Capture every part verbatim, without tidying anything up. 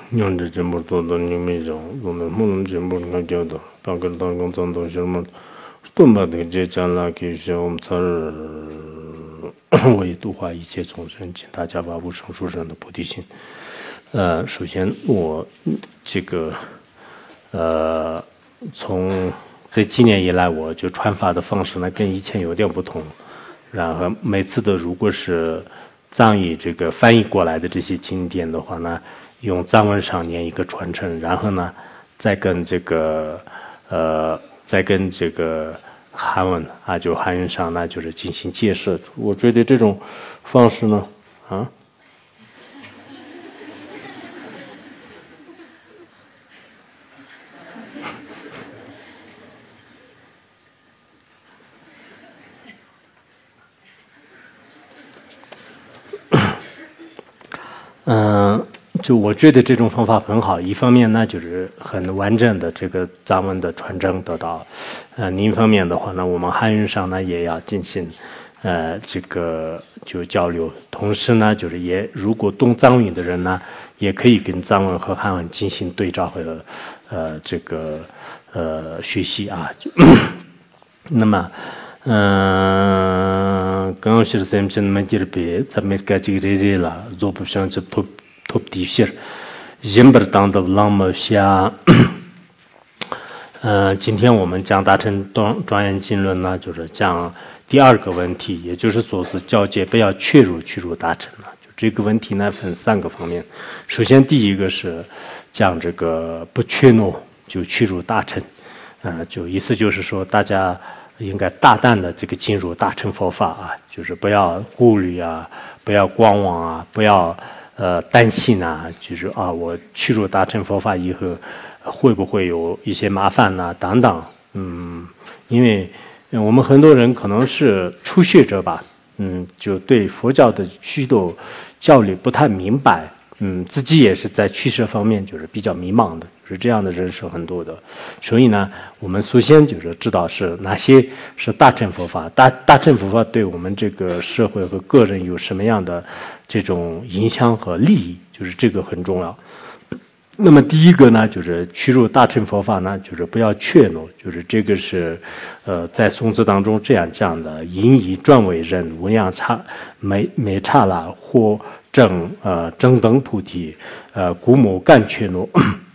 연대 전부터도 님이죠. 오늘 무슨 전부를 가져도 방금 당근 전도 실무 또 말도 제 장라기 좀 잘为度化一切众生，请大家把无生殊胜的菩提心。呃，首先我这个呃从这几年以来，我就传法的方式呢跟以前有点不同，然后每次的如果是藏语这个翻译过来的这些经典的话呢，用藏文上念一个传承，然后呢再跟这个呃再跟这个韩文啊，就韩语上呢就是进行解释。我觉得这种方式呢啊。嗯，就我觉得这种方法很好，一方面呢就是很完整的这个藏文的传承得到，呃，另一方面的话呢，我们汉语上呢也要进行，呃，这个就交流，同时呢就是也如果懂藏语的人呢，也可以跟藏文和汉文进行对照和呃这个呃学习啊，就那么。嗯，刚刚是咱们现在这边咱们该这个热了，做不上就 top top 底线，人不当的那么下。呃，今天我们讲大乘庄庄严经论呢，就是讲第二个问题，也就是说是教界不要确入去入大乘了。就这个问题呢，分三个方面。首先，第一个是讲这个不确诺就去入大乘，呃，就意思就是说大家。应该大胆的这个进入大乘佛法啊，就是不要顾虑啊，不要观望啊，不要呃担心啊，就是啊，我去入大乘佛法以后会不会有一些麻烦呐、啊、等等，嗯，因为我们很多人可能是初学者吧，嗯，就对佛教的许多教理不太明白。嗯，自己也是在取舍方面就是比较迷茫的，就是这样的人是很多的。所以呢，我们首先就是知道是哪些是大乘佛法，大大乘佛法对我们这个社会和个人有什么样的这种影响和利益，就是这个很重要。那么第一个呢，就是取入大乘佛法呢，就是不要怯懦，就是这个是，呃，在宋词当中这样讲的：因以转为人，无量刹没没刹那或正呃正等菩提，呃故某干怯懦。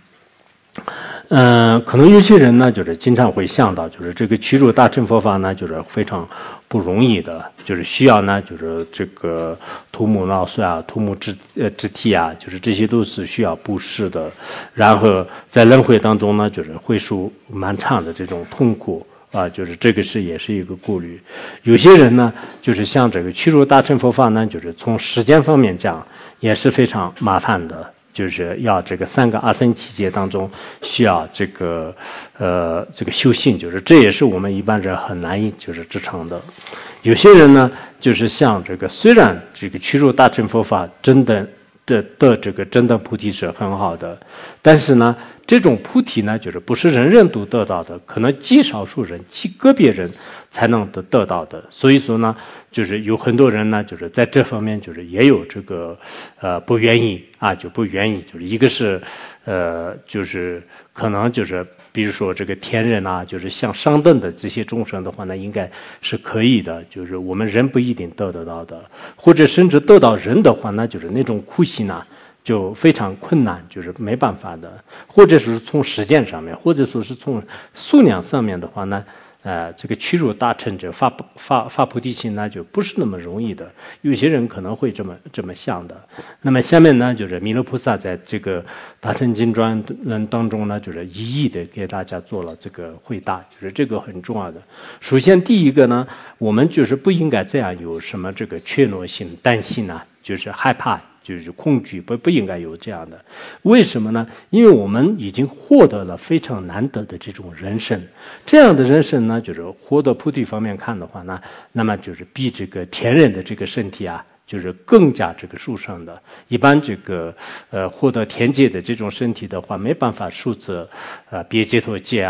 嗯、呃，可能有些人呢，就是经常会想到，就是这个取入大乘佛法呢，就是非常不容易的，就是需要呢，就是这个涂抹脑髓啊、涂抹肢呃肢体啊，就是这些都是需要布施的。然后在轮回当中呢，就是会受蛮长的这种痛苦啊，就是这个是也是一个顾虑。有些人呢，就是像这个取入大乘佛法呢，就是从时间方面讲也是非常麻烦的。就是要这个三个阿僧祇劫当中需要这个呃这个修行，就是这也是我们一般人很难以就是支撑的。有些人呢，就是像这个虽然这个取入大乘佛法真的的的这个真的菩提是很好的，但是呢，这种菩提呢，就是不是人人都得到的，可能极少数人、极个别人才能得得到的。所以说呢，就是有很多人呢，就是在这方面就是也有这个呃不愿意啊，就不愿意，就是一个是呃就是可能就是比如说这个天人啊，就是像上等的这些众生的话呢，应该是可以的，就是我们人不一定得得到的，或者甚至得到人的话呢，就是那种苦心啊。就非常困难，就是没办法的，或者是从实践上面，或者说是从数量上面的话呢，呃，这个取入大乘者发发发菩提心呢，就不是那么容易的。有些人可能会这么这么想的。那么下面呢，就是弥勒菩萨在这个大乘经专论当中呢，就是一一的给大家做了这个回答，就是这个很重要的。首先第一个呢，我们就是不应该这样有什么这个怯懦心、担心啊，就是害怕。就是恐惧，不不应该有这样的。为什么呢？因为我们已经获得了非常难得的这种人生，这样的人生呢，就是获得菩提方面看的话呢，那么就是比这个天人的这个身体啊，就是更加这个殊胜的。一般这个呃获得天界的这种身体的话，没办法受这呃别解脱戒啊。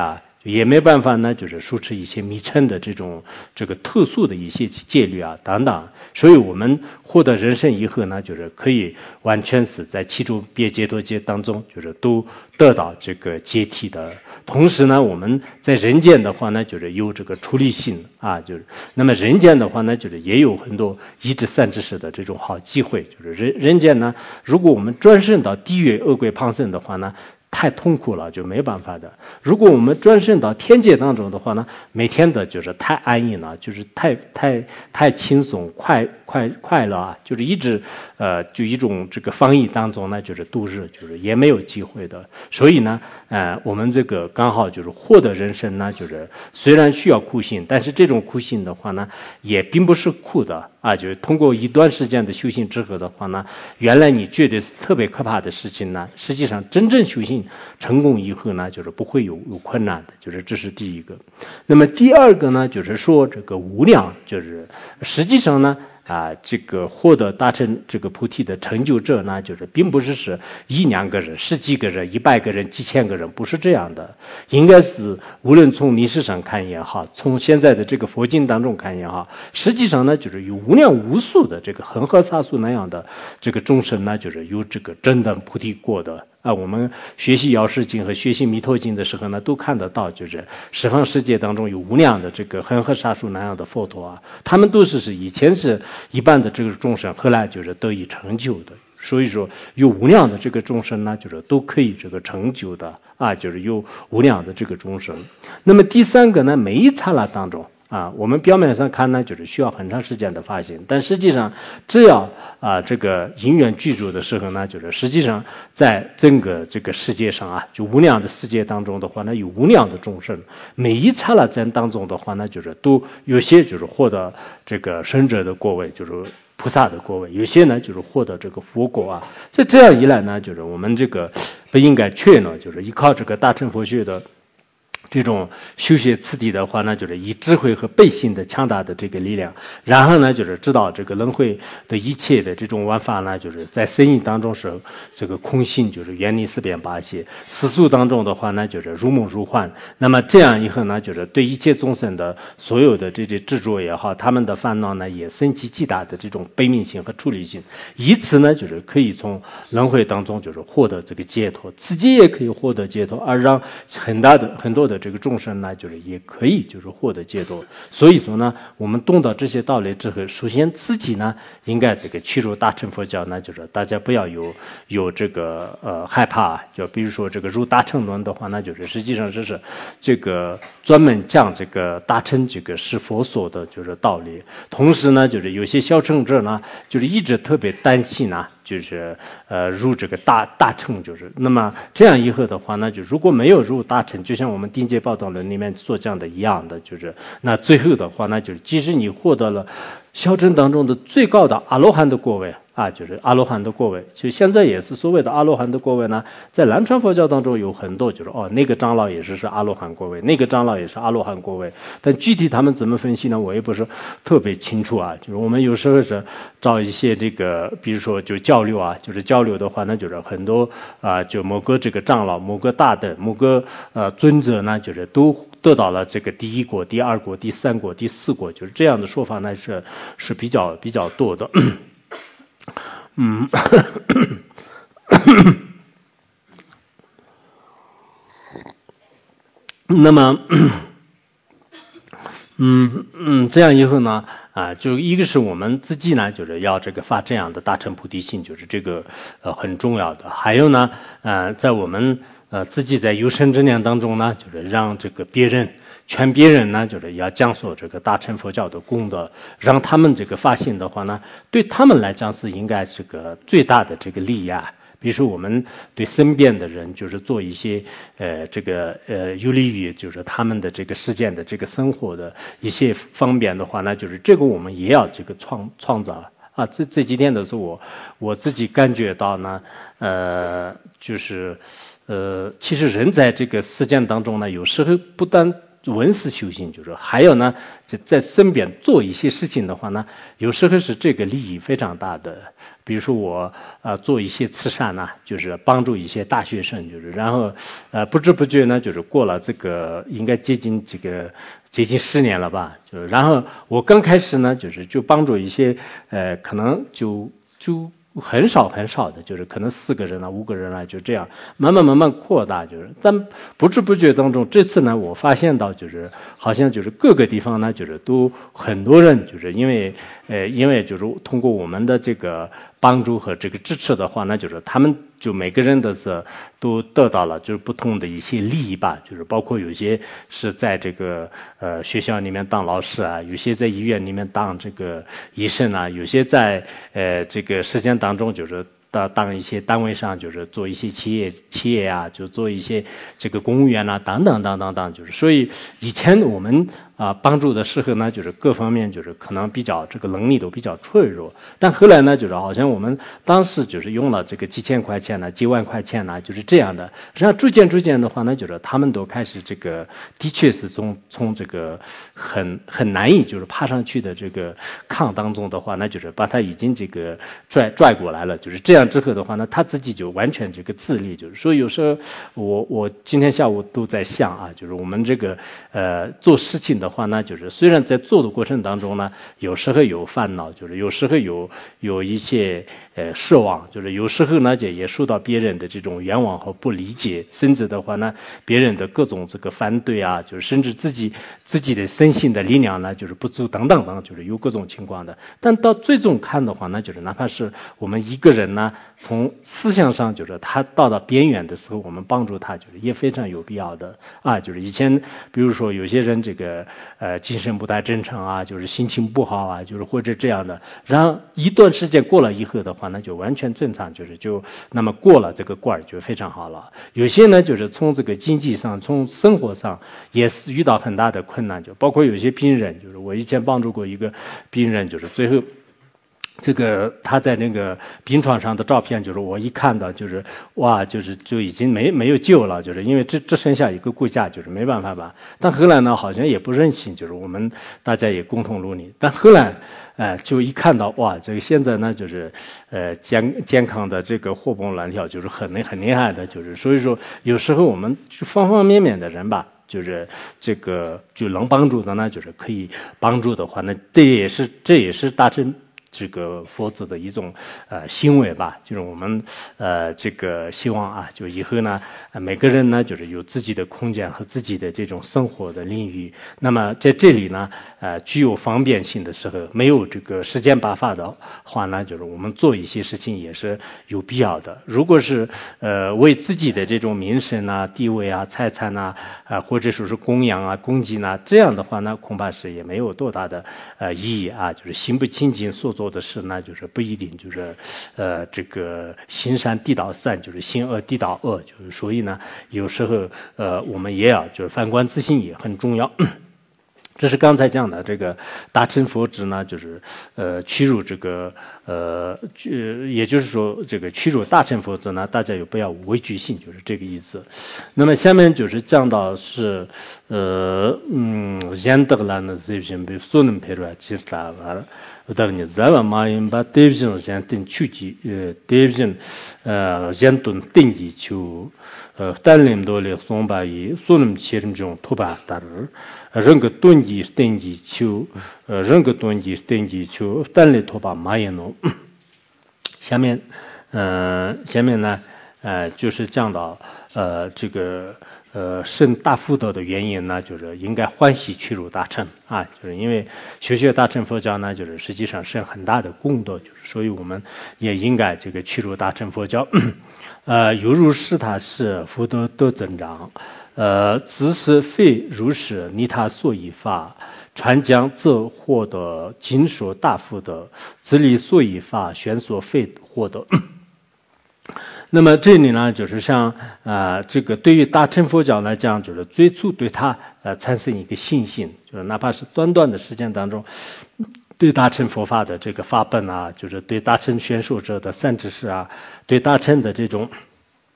也没办法呢，就是输出一些迷称的这种这个特殊的一些戒律啊等等。所以我们获得人身以后呢，就是可以完全是在七种别解脱戒当中，就是都得到这个解体的。同时呢，我们在人间的话呢，就是有这个出离心啊，就是那么人间的话呢，就是也有很多一至三知识的这种好机会。就是人人间呢，如果我们转生到地狱恶鬼旁生的话呢，太痛苦了，就没办法的。如果我们转生到天界当中的话呢，每天的就是太安逸了，就是太太太轻松、快快快乐啊，就是一直呃就一种这个防疫当中呢，就是度日，就是也没有机会的。所以呢，呃，我们这个刚好就是获得人生呢，就是虽然需要苦行，但是这种苦行的话呢，也并不是苦的啊，就是通过一段时间的修行之后的话呢，原来你觉得是特别可怕的事情呢，实际上真正修行成功以后呢，就是不会有有困难的，就是这是第一个。那么第二个呢，就是说这个无量，就是实际上呢。啊，这个获得大乘这个菩提的成就者呢，就是并不是是一两个人、十几个人、一百个人、几千个人，不是这样的。应该是无论从历史上看也好，从现在的这个佛经当中看也好，实际上呢，就是有无量无数的这个恒河沙数那样的这个众生呢，就是有这个真的菩提过的。啊，我们学习药师经和学习弥陀经的时候呢，都看得到，就是十方世界当中有无量的这个恒河沙数那样的佛陀啊，他们都是是以前是一般的这个众生，后来就是得以成就的。所以说，有无量的这个众生呢，就是都可以这个成就的啊，就是有无量的这个众生。那么第三个呢，每一刹那当中。啊，我们表面上看呢，就是需要很长时间的发心，但实际上，只要啊这个因缘具足的时候呢，就是实际上在整个这个世界上啊，就无量的世界当中的话呢，有无量的众生，每一刹那间当中的话呢，就是都有些就是获得这个圣者的果位，就是菩萨的果位，有些呢就是获得这个佛果啊。在这样一来呢，就是我们这个不应该缺呢，就是依靠这个大乘佛学的。这种修学次第的话呢，就是以智慧和背信的强大的这个力量，然后呢，就是知道这个轮回的一切的这种玩法呢，就是在生意当中是这个空性，就是远离四边八邪；世俗当中的话呢，就是如梦如幻。那么这样以后呢，就是对一切众生的所有的这些执着也好，他们的烦恼呢，也生起极大的这种悲悯心和处理心，以此呢，就是可以从轮回当中就是获得这个解脱，自己也可以获得解脱，而让很大的很多的。这个众生呢，就是也可以就是获得解脱。所以说呢，我们懂得这些道理之后，首先自己呢，应该这个去入大乘佛教呢，就是大家不要有有这个呃害怕，就比如说这个入大乘论的话，那就是实际上这是这个专门讲这个大乘这个是佛所的就是道理。同时呢，就是有些小乘者呢，就是一直特别担心呢。就是呃入这个大大乘，就是那么这样以后的话呢，就如果没有入大乘，就像我们定界报道论里面所讲的一样的，就是那最后的话呢，就是即使你获得了小乘当中的最高的阿罗汉的果位啊，就是阿罗汉的果位，就现在也是所谓的阿罗汉的果位呢，在南传佛教当中有很多，就是哦那个长老也是是阿罗汉果位，那个长老也是阿罗汉果位，但具体他们怎么分析呢，我也不是特别清楚啊。就是我们有时候是找一些这个，比如说就交流啊，就是交流的话呢，就是很多啊、呃，就某个这个长老、某个大德、某个呃尊者呢，就是都得到了这个第一果、第二果、第三果、第四果，就是这样的说法呢是是比较比较多的。嗯，那么，嗯嗯，这样以后呢，啊，就一个是我们自己呢，就是要这个发这样的大乘菩提心，就是这个呃很重要的。还有呢，呃，在我们呃自己在有生之年当中呢，就是让这个别人。劝别人呢，就是要讲述这个大乘佛教的功德，让他们这个发心的话呢，对他们来讲是应该这个最大的这个利益啊。比如说，我们对身边的人，就是做一些呃这个呃有利于就是他们的这个实践的这个生活的一些方便的话呢，就是这个我们也要这个创创造啊。这这几天的时候，我我自己感觉到呢，呃，就是呃，其实人在这个实践当中呢，有时候不但文思修行，就是还有呢，就在身边做一些事情的话呢，有时候是这个利益非常大的。比如说我呃做一些慈善呢、啊，就是帮助一些大学生，就是然后呃不知不觉呢，就是过了这个应该接近这个接近十年了吧，就是然后我刚开始呢，就是就帮助一些呃可能就就。很少很少的，就是可能四个人啊、五个人啊，就这样慢慢慢慢扩大，就是但不知不觉当中，这次呢，我发现到就是好像就是各个地方呢，就是都很多人就是因为呃，因为就是通过我们的这个帮助和这个支持的话，那就是他们就每个人的是都得到了就是不同的一些利益吧，就是包括有些是在这个呃学校里面当老师啊，有些在医院里面当这个医生啊，有些在呃这个时间当中就是当当一些单位上就是做一些企业企业啊，就做一些这个公务员啊等等等等等，就是所以以前我们啊帮助的时候呢，就是各方面就是可能比较这个能力都比较脆弱，但后来呢，就是好像我们当时就是用了这个几千块钱呢、几万块钱呢，就是这样的，然后逐渐逐渐的话呢，就是他们都开始这个的确是从从这个很很难以就是爬上去的这个炕当中的话，那就是把他已经这个拽拽过来了，就是这样之后的话呢，他自己就完全这个自立，就是所以有时候我我今天下午都在想啊，就是我们这个呃做事情的话呢，就是虽然在做的过程当中呢，有时候有烦恼，就是有时候有有一些呃失望，就是有时候呢就也受到别人的这种冤枉和不理解，甚至的话呢，别人的各种这个反对啊，就是甚至自己自己的身心的力量呢就是不足等等等，就是有各种情况的。但到最终看的话呢，就是哪怕是我们一个人呢，从思想上就是他到了边缘的时候，我们帮助他就是也非常有必要的啊。就是以前比如说有些人这个呃精神不太正常啊，就是心情不好啊，就是或者这样的，然后一段时间过了以后的话，那就完全正常，就是就那么过了这个关儿就非常好了。有些呢就是从这个经济上、从生活上也是遇到很大的困难，就包括有些病人，就是我以前帮助过一个病人，就是最后。这个他在那个病床上的照片，就是我一看到，就是哇，就是就已经没没有救了，就是因为只只剩下一个骨架，就是没办法吧。但后来呢，好像也不任性，就是我们大家也共同努力。但后来，呃，就一看到哇，这个现在呢，就是呃健健康的这个活蹦乱跳，就是很很厉害的，就是所以说有时候我们就方方面面的人吧。就是这个就能帮助的呢，就是可以帮助的话，那这也是这也是大乘这个佛子的一种呃行为吧，就是我们呃这个希望啊，就以后呢，呃、每个人呢就是有自己的空间和自己的这种生活的领域。那么在这里呢，呃具有方便性的时候，没有这个时间拔发的话呢，就是我们做一些事情也是有必要的。如果是呃为自己的这种名声啊、地位啊、财产啊，啊、呃、或者说是供养啊、供给呢，这样的话呢，恐怕是也没有多大的呃意义啊，就是心不清净所做的事呢，就是不一定就是呃这个行善地道善，就是行恶地道恶，就是所以呢，有时候呃我们也要就是反观自心也很重要。这是刚才讲的这个大乘佛智呢，就是呃驱入这个呃，也就是说这个驱入大乘佛智呢，大家有不要畏惧性，就是这个意思。那么下面就是讲到是呃嗯，现得了呢，这些被所能配出来，其实他完。우다그니 자와 마임바 데비전 젠tin 추지 데비전 어 젠돈 땡기 추 달림도레 송바이 소름 치름종 토바다르 릉거 돈지 땡기 추 릉거 돈지 땡기 추 달리 토바 마이노 下面呃下面呢呃就是讲到呃这个呃，生大福德的原因呢，就是应该欢喜屈辱大乘啊，就是因为学学大乘佛教呢，就是实际上是很大的功德，就是所以我们也应该这个屈辱大乘佛教。呃，有如是他是福德得增长，呃，自是非如是，泥他所以法，传讲则获得经说大福德，自力所以法，宣说非获得。那么这里呢，就是像呃，这个对于大乘佛教来讲，就是最初对它呃产生一个信心，就是哪怕是短短的时间当中，对大乘佛法的这个法本啊，就是对大乘宣说者的三知识啊，对大乘的这种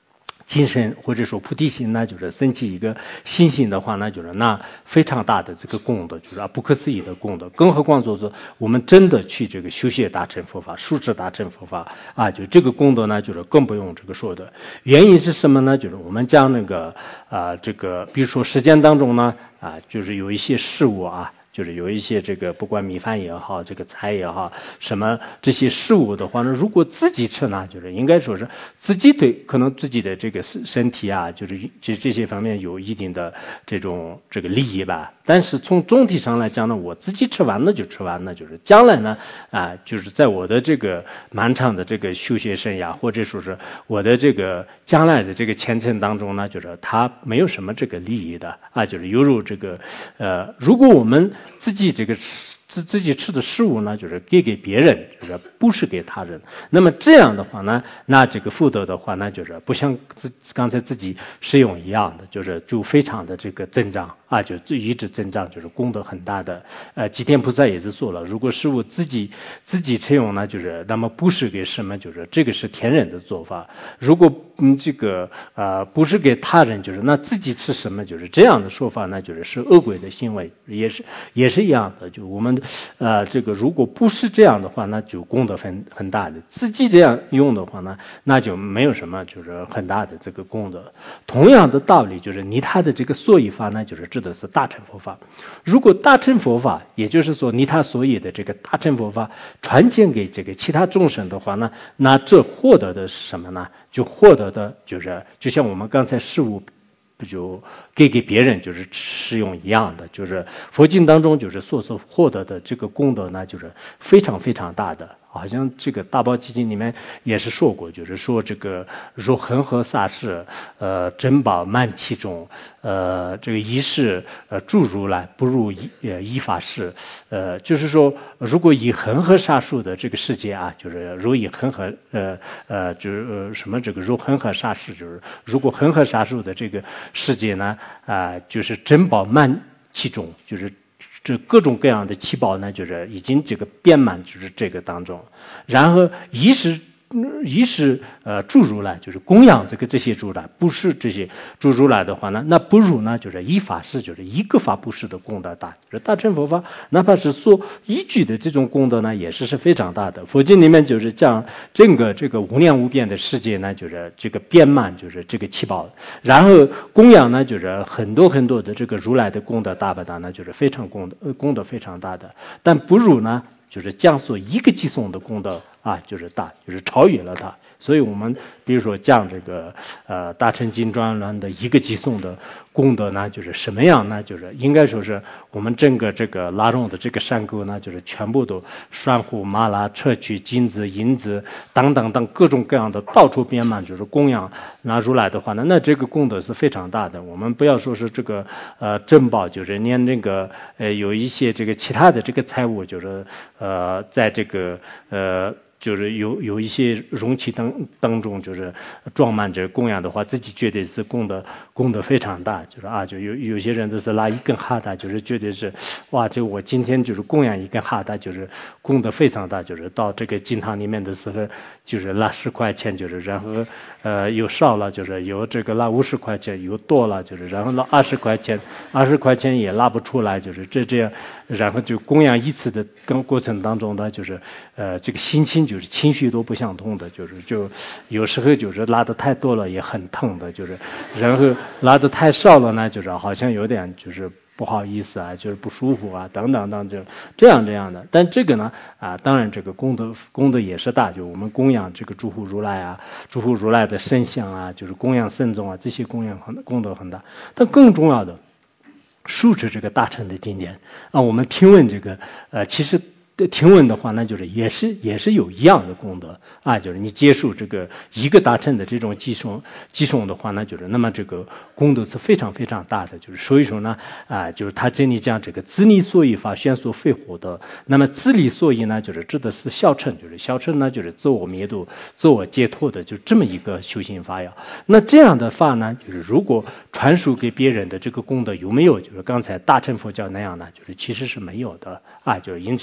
精神或者说菩提心呢，就是升起一个信心的话呢，就是那非常大的这个功德，就是不可思议的功德。更何况说是我们真的去这个修学大乘佛法、书持大乘佛法啊，就这个功德呢，就是更不用这个说的。原因是什么呢？就是我们将那个啊、呃，这个比如说实践当中呢，啊，就是有一些事物啊。就是有一些这个不管米饭也好，这个菜也好，什么这些事物的话呢，如果自己吃呢，就是应该说是自己对可能自己的这个身体啊，就是这这些方面有一定的这种这个利益吧。但是从总体上来讲呢，我自己吃完了就吃完了，就是将来呢啊，就是在我的这个漫长的这个修学生涯，或者说是我的这个将来的这个前程当中呢，就是它没有什么这个利益的啊，就是犹如这个呃，如果我们自己这个自自己吃的食物呢，就是给给别人，就是不是给他人。那么这样的话呢，那这个福德的话呢，就是不像自刚才自己使用一样的，就是就非常的这个增长啊，就一直增长，就是功德很大的。呃，吉天菩萨也是说了，如果是我自己自己吃用呢，就是那么不是给什么，就是这个是天人的做法。如果嗯这个呃不是给他人，就是那自己吃什么，就是这样的说法呢，就是是恶鬼的行为，也是也是一样的。就我们呃这个如果不是这样的话，那就功德很很大的。自己这样用的话呢，那就没有什么就是很大的这个功德。同样的道理，就是你他的这个所依法呢，就是指的是大乘佛法。如果大乘佛法，也就是说你他所依的这个大乘佛法传荐给这个其他众生的话呢，那这获得的是什么呢？就获得的就是就像我们刚才事物不就给给别人就是使用一样的，就是佛经当中就是所所获得的这个功德呢，就是非常非常大的。好像这个大宝基金里面也是说过，就是说这个如恒河萨氏，呃，珍宝曼其中，呃，这个一世呃住如来，不入一呃一法世，呃，就是说，如果以恒河沙数的这个世界啊，就是如以恒河呃呃就是呃什么这个如恒河沙世，就是如果恒河沙数的这个世界呢，啊、呃，就是珍宝曼其中，就是。这各种各样的七宝呢，就是已经这个遍满，就是这个当中，然后一时一是呃诸如来，就是供养这个这些如来，不是这些诸如来的话呢，那不如呢就是一法师，就是一个法布施的功德大，就是大乘佛法，哪怕是所依据的这种功德呢，也是是非常大的。佛经里面就是讲整个这个无量无边的世界呢，就是这个遍满，就是这个七宝，然后供养呢，就是很多很多的这个如来的功德大不大呢，就是非常功德呃功德非常大的，但不如呢。就是讲所一个寄送的功德啊，就是大，就是超越了它。所以我们比如说讲这个呃大乘经专栏的一个寄送的功德呢，就是什么样呢？就是应该说是我们整个这个拉拢的这个山沟呢，就是全部都拴护麻拉砗磲金子银子等等等各种各样的到处遍满，就是供养拿出来的话呢，那这个功德是非常大的。我们不要说是这个呃珍宝，就是连那个呃有一些这个其他的这个财物，就是呃在这个呃。就是有有一些容器当当中，就是装满着供养的话，自己觉得是功德功德非常大，就是啊，就有有些人都是拿一根哈达，就是觉得是哇，这我今天就是供养一根哈达，就是功德非常大，就是到这个金堂里面的时候，就是拿十块钱，就是然后呃有少了，就是有这个拿五十块钱，有多了，就是然后拿二十块钱，二十块钱也拿不出来，就是这这样，然后就供养一次的跟过程当中呢，就是呃这个心情。就是情绪都不相同的，就是就有时候就是拉的太多了也很疼的，就是然后拉的太少了呢，就是好像有点就是不好意思啊，就是不舒服啊，等等等，就这样这样的。但这个呢啊，当然这个功德功德也是大，就我们供养这个诸护如来啊，诸护如来的圣像啊，就是供养圣众啊，这些供养很功德很大。但更重要的，书持这个大乘的经典啊，我们听闻这个呃，其实。听闻的话，那就是也是也是有一样的功德啊，就是你接受这个一个大乘的这种寄送寄送的话，那就是那么这个功德是非常非常大的。就是所以说呢，啊，就是他这里讲这个自利所依法宣说非火的，那么自利所依呢，就是指的是小乘，就是小乘呢就是自我灭度、自我解脱的，就这么一个修行法呀。那这样的法呢，就是如果传输给别人的这个功德有没有？就是刚才大乘佛教那样呢，就是其实是没有的啊，就是因此。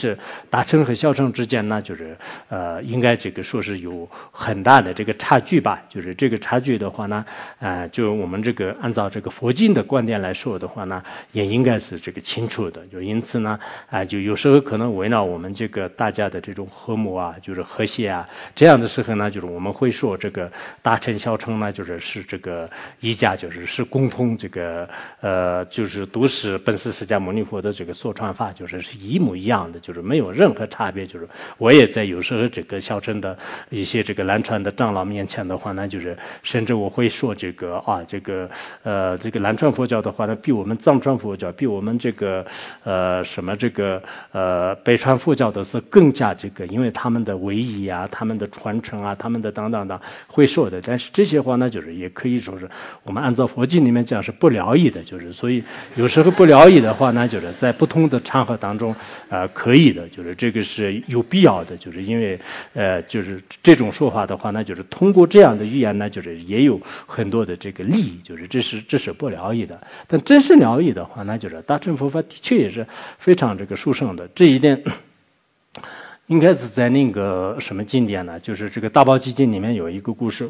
大乘和小乘之间呢，就是呃应该这个说是有很大的这个差距吧。就是这个差距的话呢，呃，就我们这个按照这个佛经的观点来说的话呢，也应该是这个清楚的。就因此呢，啊、呃，就有时候可能围绕我们这个大家的这种和睦啊，就是和谐啊，这样的时候呢，就是我们会说这个大乘小乘呢，就是是这个一家，就是是共同这个呃，就是都是本师释迦牟尼佛的这个所传法，就是是一模一样的，就是没有任何差别。就是我也在有时候这个小乘的一些这个南传的长老面前的话呢，就是甚至我会说这个啊，这个呃，这个南传佛教的话呢，比我们藏传佛教，比我们这个呃什么这个呃北传佛教的是更加这个，因为他们的唯一啊，他们的传承啊，他们的等等等会说的。但是这些话呢，就是也可以说是我们按照佛经里面讲是不疗愈的，就是所以有时候不疗愈的话呢，就是在不同的场合当中，呃，可以的，就是这个是有必要的，就是因为呃，就是这种说法的话呢，就是通过这样的语言呢，就是也有很多的这个利益，就是这是这是不疗愈的。但真实疗愈的话呢，就是大乘佛法的确也是非常这个殊胜的，这一点。应该是在那个什么经典呢？就是这个大宝积经里面有一个故事，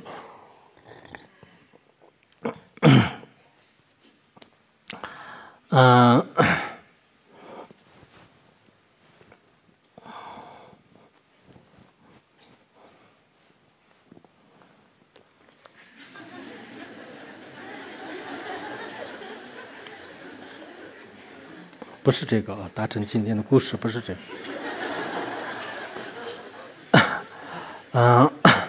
嗯、呃，不是这个啊，大乘经典的故事不是这个。嗯，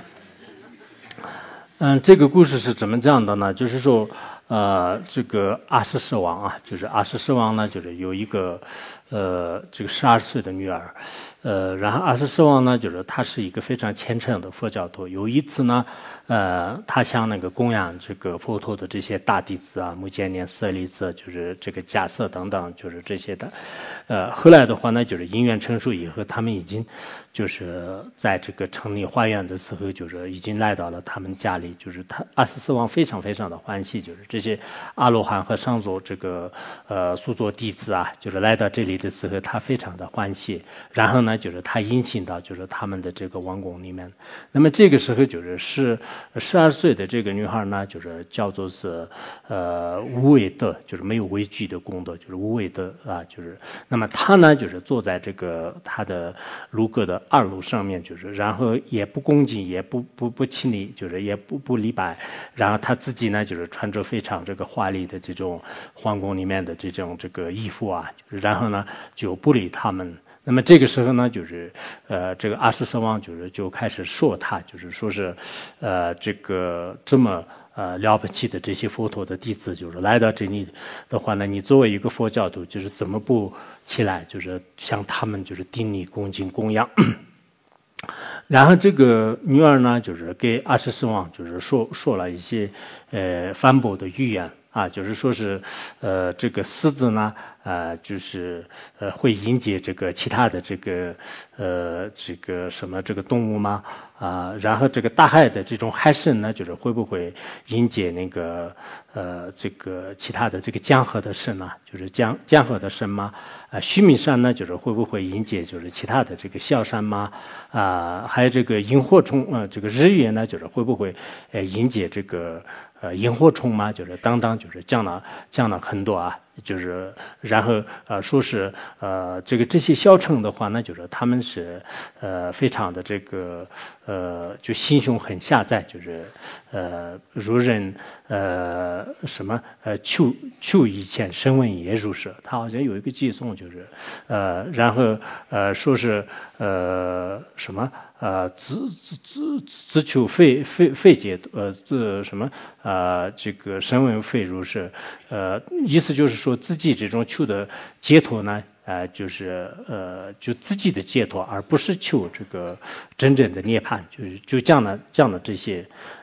嗯，这个故事是怎么讲的呢？就是说，呃，这个阿阇世王啊，就是阿阇世王呢，就是有一个，呃，这个十二岁的女儿，呃，然后阿阇世王呢，就是他是一个非常虔诚的佛教徒。有一次呢，呃，他向那个供养这个佛陀的这些大弟子啊，目犍连、舍利子，就是这个迦叶等等，就是这些的，呃，后来的话呢，就是因缘成熟以后，他们已经就是在这个成立花园的时候，就是已经来到了他们家里，就是他阿阇世王非常非常的欢喜，就是这些阿罗汉和上座这个呃宿座弟子啊，就是来到这里的时候，他非常的欢喜。然后呢，就是他引进到就是他们的这个王宫里面。那么这个时候就是十十二岁的这个女孩呢，就是叫做是呃无畏德，就是没有畏惧的功德，就是无畏德啊，就是那么她呢，就是坐在这个她的卢阁的二楼上面，就是然后也不恭敬，也不不不亲礼，就是也不不礼拜，然后她自己呢，就是穿着非常这个华丽的这种皇宫里面的这种这个衣服啊，就是然后呢就不理他们。那么这个时候呢，就是呃，这个阿阇世王就是就开始说他，就是说是，呃，这个这么呃了不起的这些佛陀的弟子，就是来到这里的话呢，你作为一个佛教徒，就是怎么不起来，就是向他们就是顶礼恭敬供养。然后这个女儿呢，就是给阿阇世王就是说说了一些呃反驳的语言。啊，就是说是，呃，这个狮子呢，呃，就是呃会迎接这个其他的这个呃这个什么这个动物吗？啊、呃，然后这个大海的这种海参呢，就是会不会迎接那个呃这个其他的这个江河的参呢？就是江江河的参吗？啊、呃，须弥山呢，就是会不会迎接就是其他的这个小山吗？啊、呃，还有这个萤火虫，呃，这个日月呢，就是会不会呃迎接这个。呃，萤火虫嘛，就是当当就是讲了讲了很多啊，就是然后呃说是呃这个这些小乘的话呢，就是他们是呃非常的这个呃就心胸很狭窄，就是呃如人呃什么呃求求以前声闻也如是，他好像有一个寄颂就是呃然后呃说是呃什么。呃，自自自自求非非非解，呃，自什么呃，这个声闻非如是，呃，意思就是说自己这种求的解脱呢，呃，就是呃，就自己的解脱，而不是求这个真正的涅槃，就是就讲了讲了这些，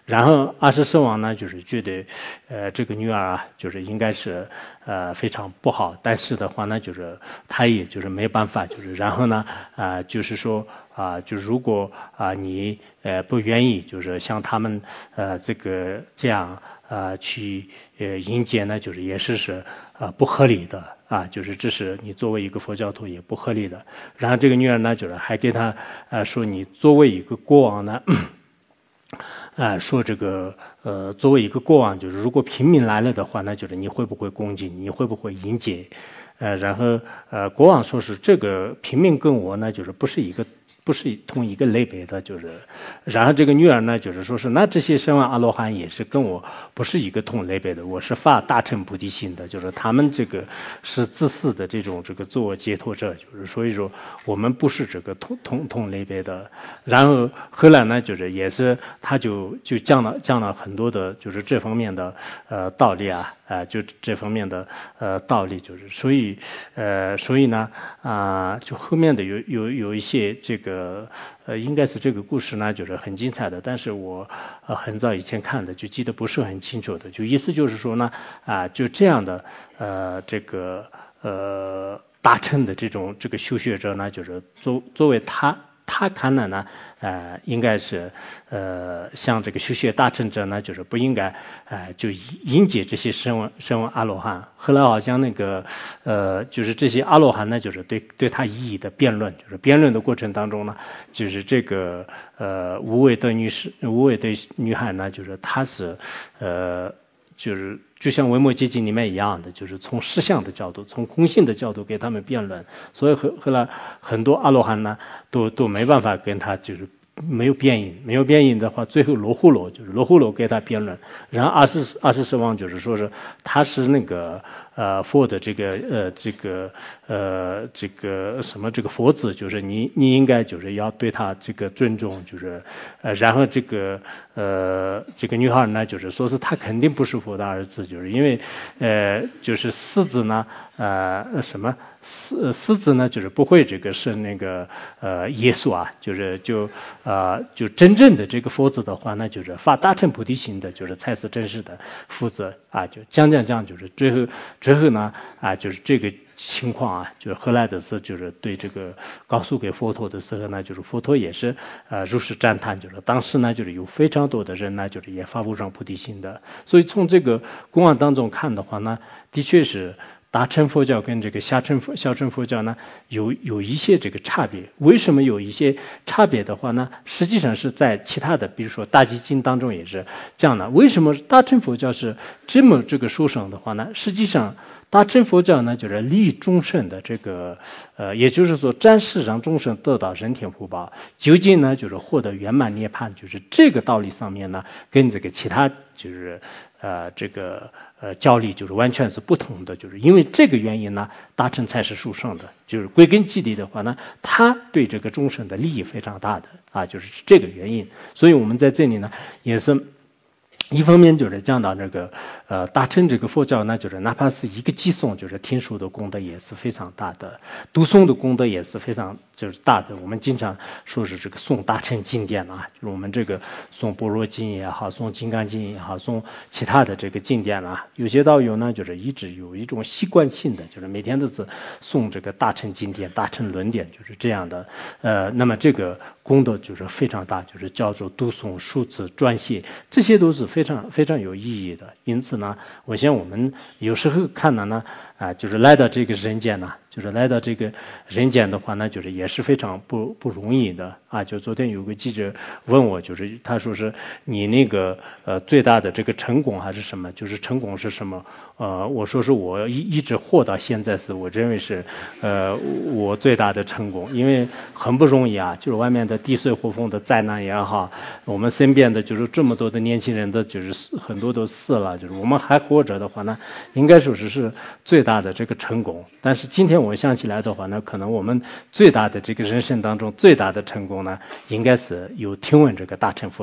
然后阿阇世王呢，就是觉得，呃，这个女儿啊，就是应该是呃非常不好，但是的话呢，就是他也就是没办法，就是然后呢，啊、呃，就是说啊、呃，就是如果啊、呃、你呃不愿意，就是像他们呃这个这样呃去呃迎接呢，就是也是是呃不合理的啊，就是这是你作为一个佛教徒也不合理的。然后这个女儿呢，就是还给他呃说，你作为一个国王呢。啊、呃，说这个呃，作为一个国王，就是如果平民来了的话，那就是你会不会恭敬，你会不会迎接？呃，然后呃，国王说是这个平民跟我呢，就是不是一个。不是同一个类别的，就是，然后这个女儿呢，就是说是那这些声闻阿罗汉也是跟我不是一个同类别的，我是发大乘菩提心的，就是他们这个是自私的这种这个自我解脱者，就是所以说我们不是这个同同同类别的。然后后来呢，就是也是他就就讲了讲了很多的，就是这方面的呃道理啊，啊、呃、就这方面的呃道理，就是所以呃所以呢啊、呃、就后面的有有有一些这个。呃呃，应该是这个故事呢，就是很精彩的，但是我呃很早以前看的，就记得不是很清楚的，就意思就是说呢，啊、呃，就这样的呃这个呃大乘的这种这个修学者呢，就是作作为他。他看了呢，呃，应该是，呃，像这个修学大乘者呢，就是不应该，呃，就迎接这些声闻声闻阿罗汉。后来好像那个，呃，就是这些阿罗汉呢，就是对对他一一的辩论，就是辩论的过程当中呢，就是这个呃无为的女士，无为的女孩呢，就是她是，呃。就是就像《维摩诘经》里面一样的，就是从实相的角度、从空性的角度给他们辩论，所以后后来很多阿罗汉呢，都都没办法跟他就是没有辩印，没有辩印的话，最后罗祜罗就是罗祜罗给他辩论，然后阿阇阿阇世王就是说是他是那个呃佛的这个呃这个呃这个什么这个佛子，就是你你应该就是要对他这个尊重，就是呃然后这个呃这个女孩呢就是说是他肯定不是佛的儿子，就是因为呃就是狮子呢呃什么狮狮子呢就是不会这个是那个呃耶稣啊，就是就呃就真正的这个佛子的话呢，就是发大乘菩提心的，就是才是真实的佛子啊，就讲讲讲，就是最后最后呢啊就是这个情况啊，就是后来的是就是对这个告诉给佛陀的时候呢，就是佛陀也是呃如实赞叹，就是当时呢就是有非常多的人呢就是也发无上菩提心的，所以从这个公案当中看的话呢，的确是大乘佛教跟这个下乘佛小乘佛教呢有有一些这个差别。为什么有一些差别的话呢？实际上是在其他的，比如说大集经当中也是这样的。为什么大乘佛教是这么这个殊胜的话呢？实际上大乘佛教呢，就是利众生的这个，呃，也就是说，暂时让众生得到人天福报，究竟呢，就是获得圆满涅槃，就是这个道理上面呢，跟这个其他就是呃这个呃教理就是完全是不同的，就是因为这个原因呢，大乘才是殊胜的，就是归根结底的话呢，他对这个众生的利益非常大的啊，就是这个原因，所以我们在这里呢，也是。一方面就是讲到这个，呃，大乘这个佛教呢，就是哪怕是一个偈颂，就是听书的功德也是非常大的，读诵的功德也是非常就是大的。我们经常说是这个诵大乘经典啊，就是我们这个诵般若经也好，诵金刚经也好，诵其他的这个经典啊，有些道友呢，就是一直有一种习惯性的，就是每天都是诵这个大乘经典、大乘论点，就是这样的。呃，那么这个功德就是非常大，就是叫做读诵、书字、撰写，这些都是非常非常有意义的。因此呢，我想我们有时候看了呢，啊，就是来到这个人间呢，就是来到这个人间的话呢，就是也是非常不不容易的啊。就昨天有个记者问我，就是他说是你那个呃最大的这个成功还是什么？就是成功是什么？呃，我说是我一一直活到现在是我认为是呃我最大的成功，因为很不容易啊，就是外面的地水火风的灾难也好，我们身边的就是这么多的年轻人的就是很多都死了，就是我们还活着的话呢，应该说是是最大的这个成功。但是今天我想起来的话呢，可能我们最大的这个人生当中最大的成功呢，应该是有听闻这个大乘佛教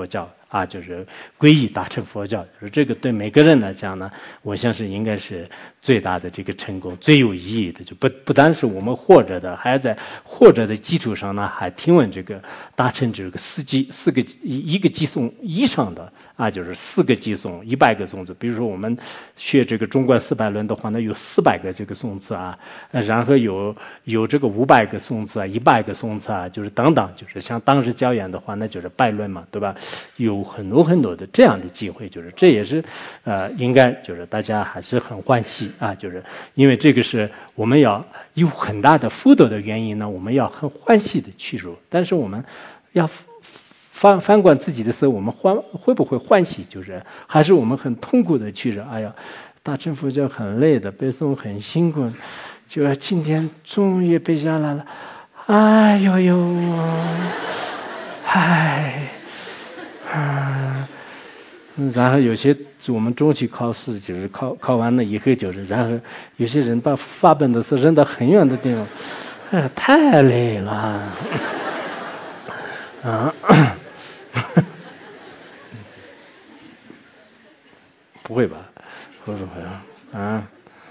啊，就是皈依大乘佛教，就是这个对每个人来讲呢，我相信应该是最大的这个成功，最有意义的，就不不单是我们活着的，还在活着的基础上呢，还听闻这个大乘这个四季四个一个偈颂以上的啊，就是四个偈颂一百个颂词，比如说我们学这个中观四百论的话呢，有四百个这个颂词啊，然后有有这个五百个颂词啊，一百个颂词啊，就是等等，就是像当时教研的话，那就是拜论嘛，对吧？有很多很多的这样的机会，就是这也是呃，应该就是大家还是很欢喜啊，就是因为这个是我们要有很大的福德的原因呢，我们要很欢喜的去入，但是我们要反反观自己的时候，我们欢会不会欢喜？就是还是我们很痛苦的去着，哎呀，大乘佛教很累的，背诵很辛苦，就是今天终于背下来了，哎呦呦，哎，啊，然后有些我们中期考试就是考考完了以后就是，然后有些人把发本的时候扔到很远的地方，哎呀，太累了，啊。不会吧？会不会啊？啊？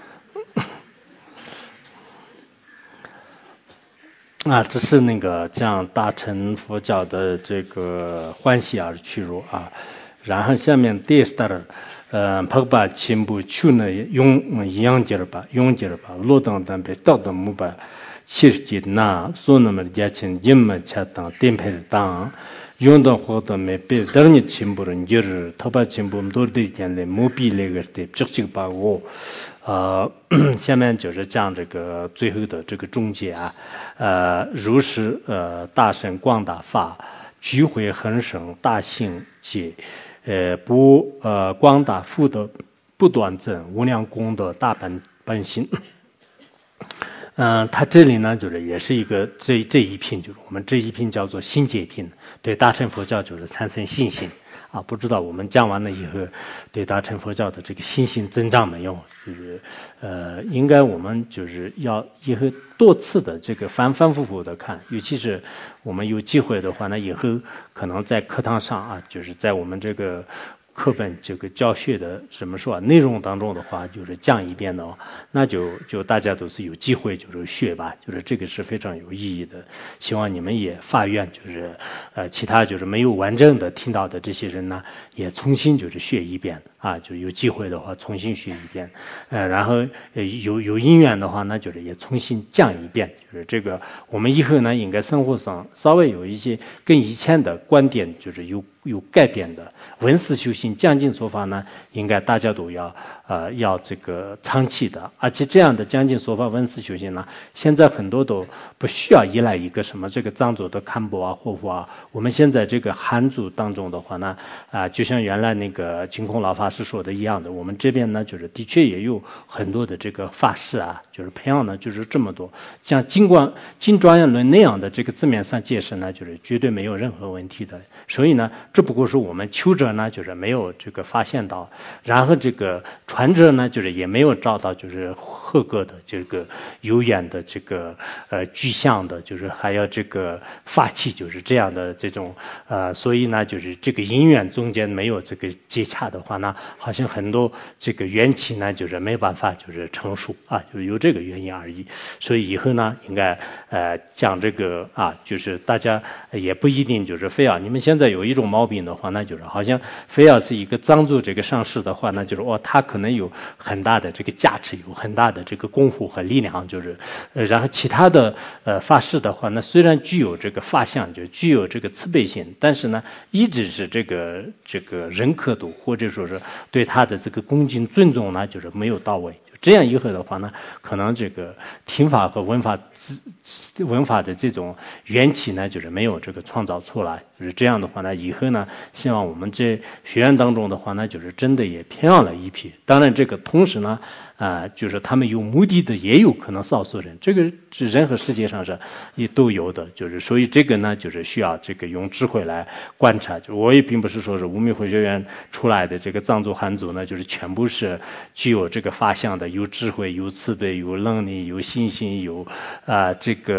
啊，这是那个讲大乘佛教的这个欢喜而去入啊。然后下面第十段，呃，拍把全部去呢用一样节吧，用节吧，落当当被道的木把，七十几那所那么家亲一么恰当颠沛当。用的活的没被当你全部人就是他把全部都得见来目标那个的直接把我，呃，下面就是讲这个最后的这个终结啊，呃，如是呃大乘广大法，聚会恒生大行解，呃不呃广大福德不断增，无量功德大本本心。嗯、呃，它这里呢，就是也是一个这这一品，就是我们这一品叫做信解品，对大乘佛教就是产生信心啊。不知道我们讲完了以后，对大乘佛教的这个信心增长没有？就是呃，应该我们就是要以后多次的这个反反复复的看，尤其是我们有机会的话呢，以后可能在课堂上啊，就是在我们这个。课本这个教学的怎么说啊？内容当中的话，就是讲一遍的哦，那就就大家都是有机会就是学吧，就是这个是非常有意义的。希望你们也发愿，就是呃其他就是没有完整的听到的这些人呢，也重新就是学一遍啊，就有机会的话重新学一遍，呃，然后呃有有因缘的话，那就是也重新讲一遍，就是这个我们以后呢，应该生活上稍微有一些跟以前的观点就是有。有改变的闻思修行讲经说法呢，应该大家都要呃要这个长期的，而且这样的讲经说法闻思修行呢，现在很多都不需要依赖一个什么这个藏族的堪布啊、活佛啊。我们现在这个汉族当中的话呢，啊、呃，就像原来那个净空老法师说的一样的，我们这边呢就是的确也有很多的这个法师啊，就是培养的就是这么多，像金光金庄严论那样的这个字面上解释呢，就是绝对没有任何问题的。所以呢。只不过是我们求者呢，就是没有这个发现到，然后这个传者呢，就是也没有找到就是合格的这个有缘的这个呃具象的，就是还有这个法器，就是这样的这种呃，所以呢，就是这个因缘中间没有这个接洽的话呢，好像很多这个缘起呢，就是没办法就是成熟啊，就有这个原因而已。所以以后呢，应该呃讲这个啊，就是大家也不一定就是非要你们现在有一种毛病的话，那就是好像非要是一个藏族这个上师的话，那就是哦，他可能有很大的这个价值，有很大的这个功夫和力量，就是呃，然后其他的呃法师的话，那虽然具有这个法相，就具有这个慈悲心，但是呢，一直是这个这个认可度或者说是对他的这个恭敬尊重呢，就是没有到位。这样以后的话呢，可能这个听法和文法文法的这种缘起呢，就是没有这个创造出来。就是这样的话呢，以后呢，希望我们这学院当中的话呢，就是真的也培养了一批。当然，这个同时呢，啊、呃，就是他们有目的的，也有可能少数人，这个是任何世界上是也都有的。就是所以这个呢，就是需要这个用智慧来观察。就我也并不是说是无名慧学院出来的这个藏族汉族呢，就是全部是具有这个法相的。有智慧，有慈悲，有能力，有信心，有啊、呃、这个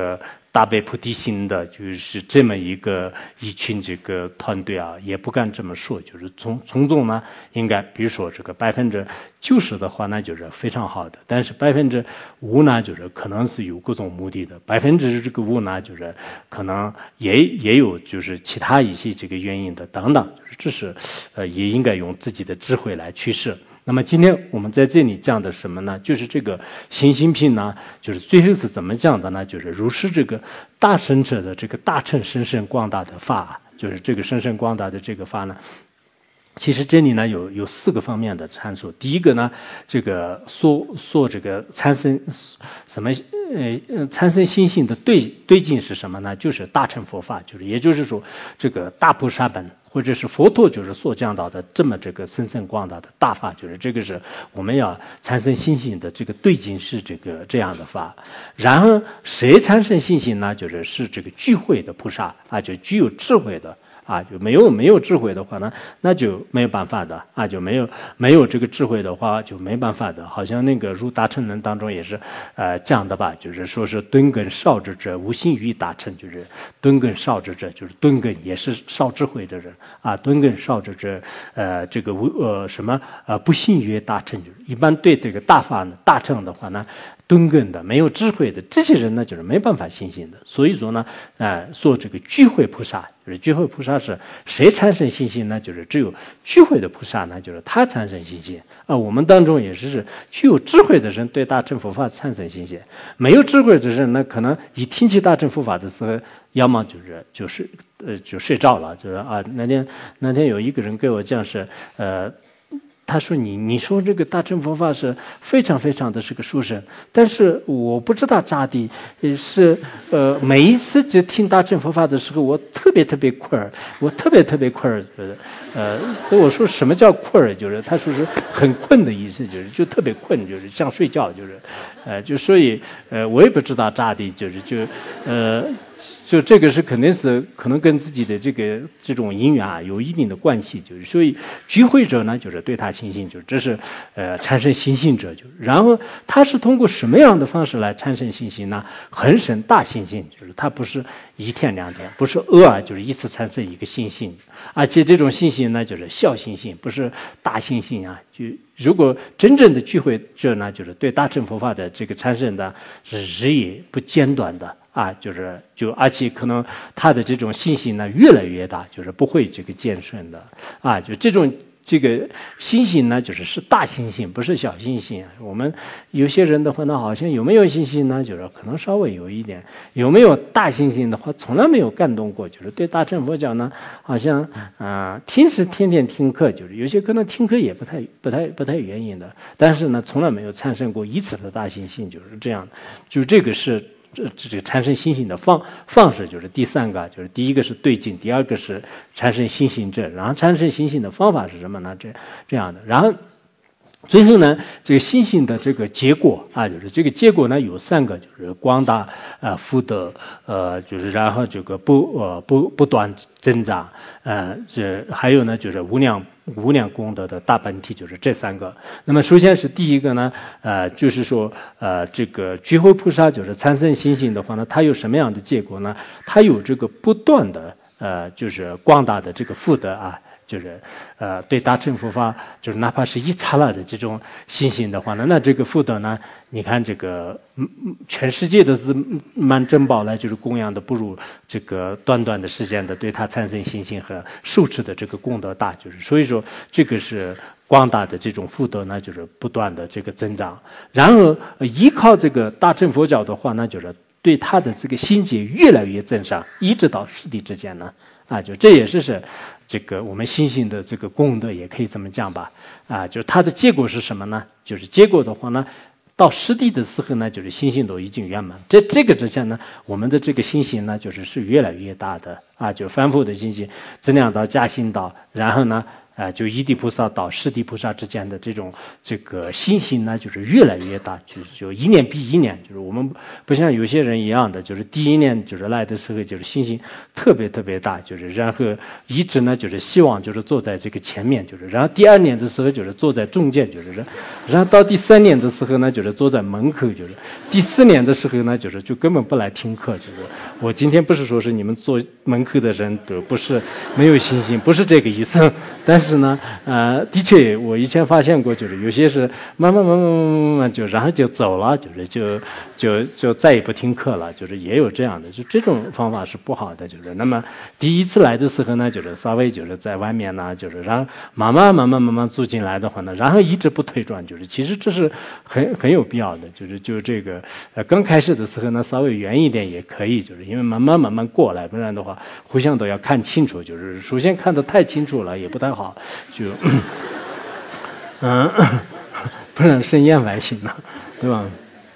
大悲菩提心的，就是这么一个一群这个团队啊，也不敢这么说，就是从从中呢，应该比如说这个百分之九十的话，那就是非常好的，但是百分之五呢，就是可能是有各种目的的，百分之这个五呢，就是可能也也有就是其他一些这个原因的等等，就是这是呃也应该用自己的智慧来驱使。那么今天我们在这里讲的什么呢？就是这个心性品呢，就是最后是怎么讲的呢？就是如是这个大圣者的这个大乘深深广大的法，就是这个深深广大的这个法呢，其实这里呢有有四个方面的阐述。第一个呢，这个说说这个参生什么呃参生心性的对对境是什么呢？就是大乘佛法，就是也就是说这个大菩萨本。或者是佛陀就是所讲到的这么这个深深广大的大法，就是这个是我们要产生信心的这个对境是这个这样的法。然而谁产生信心呢？就是是这个具慧的菩萨啊，就具有智慧的。啊，就没有没有智慧的话呢，那就没有办法的啊，就没有没有这个智慧的话就没办法的。好像那个入大乘论当中也是呃讲的吧，就是说是敦根少智者无心于大乘，就是敦根少智者就是敦根也是少智慧的人啊，敦根少智者呃这个无呃什么呃不信于大乘，就是一般对这个大法呢大乘的话呢。敦根的没有智慧的这些人呢，就是没办法信心的。所以说呢，呃，说这个具慧菩萨，就是具慧菩萨是谁产生信心呢？就是只有具慧的菩萨呢，就是他产生信心啊。我们当中也是具有智慧的人对大乘佛法产生信心，没有智慧的人呢，可能一听起大乘佛法的时候，要么就是就是呃就睡着了，就是啊那天那天有一个人给我讲是呃。他说你你说这个大乘佛法是非常非常的是个殊胜，但是我不知道咋地是呃每一次就听大乘佛法的时候，我特别特别困儿，我特别特别困儿，呃，我说什么叫困儿？就是他说是很困的意思，就是就特别困，就是像睡觉，就是呃就所以呃我也不知道咋地，就是就呃。就这个是肯定是可能跟自己的这个这种因缘啊有一定的关系，就是所以具慧者呢，就是对他信心，就这是呃产生信心者，就然后他是通过什么样的方式来产生信心呢？恒生大信心，就是他不是一天两天，不是偶尔就是一次产生一个信心，而且这种信心呢就是小信心，不是大信心啊。就如果真正的具慧者呢，就是对大乘佛法的这个产生的是日夜不间断的。啊，就是就而且可能他的这种信心呢越来越大，就是不会这个减损的啊，就这种这个信心呢，就是是大信心，不是小信心。我们有些人的话呢，好像有没有信心呢？就是可能稍微有一点，有没有大信心的话，从来没有感动过。就是对大乘佛教呢，好像啊、呃，听是天天听课，就是有些可能听课也不太不太不太愿意的，但是呢，从来没有产生过一次的大信心，就是这样。就这个是。这这个产生信心的方方式就是第三个，就是第一个是对境，第二个是产生信心者，然后产生信心的方法是什么呢？这这样的，然后最后呢，这个信心的这个结果啊，就是这个结果呢有三个，就是广大呃福德，呃就是然后这个不呃不不断增长，呃这还有呢就是无量。无量功德的大本体，就是这三个。那么首先是第一个呢，呃，就是说，呃，这个具慧菩萨就是产生信心的话呢，它有什么样的结果呢？它有这个不断的，呃，就是广大的这个福德啊。就是呃，对大乘佛法，就是哪怕是一刹那的这种信心的话呢，那这个福德呢，你看这个嗯全世界的是满珍宝呢，就是供养的不如这个短短的时间的对他产生信心和受持的这个功德大，就是所以说这个是广大的这种福德呢，就是不断的这个增长。然后依靠这个大乘佛教的话呢，就是对他的这个心结越来越增上，一直到实地之间呢。啊，就这也是是这个我们心性的这个功德，也可以这么讲吧。啊，就它的结果是什么呢？就是结果的话呢，到实地的时候呢，就是心性都已经圆满。这这个之前呢，我们的这个心性呢，就是是越来越大的啊，就反复的心性增量到加心道，然后呢。 呃，就一地菩萨到十地菩萨之间的这种这个信心呢，就是越来越大，就是就一年比一年，就是我们不像有些人一样的，就是第一年就是来的时候就是信心特别特别大，就是然后一直呢就是希望就是坐在这个前面，就是然后第二年的时候就是坐在中间，就是然然后到第三年的时候呢就是坐在门口，就是第四年的时候呢就是就根本不来听课，就是我今天不是说是你们坐门口的人都不是没有信心，不是这个意思，但是呢呃的确我以前发现过，就是有些是慢慢慢慢慢慢慢就然后就走了，就是就就就再也不听课了，就是也有这样的，就这种方法是不好的，就是那么第一次来的时候呢就是稍微就是在外面呢就是然后慢慢慢慢慢慢住进来的话呢，然后一直不退转，就是其实这是很很有必要的，就是就这个呃刚开始的时候呢稍微远一点也可以，就是因为慢慢慢慢过来，不然的话互相都要看清楚，就是首先看得太清楚了也不太好，就嗯，不然生厌烦心了，对吧？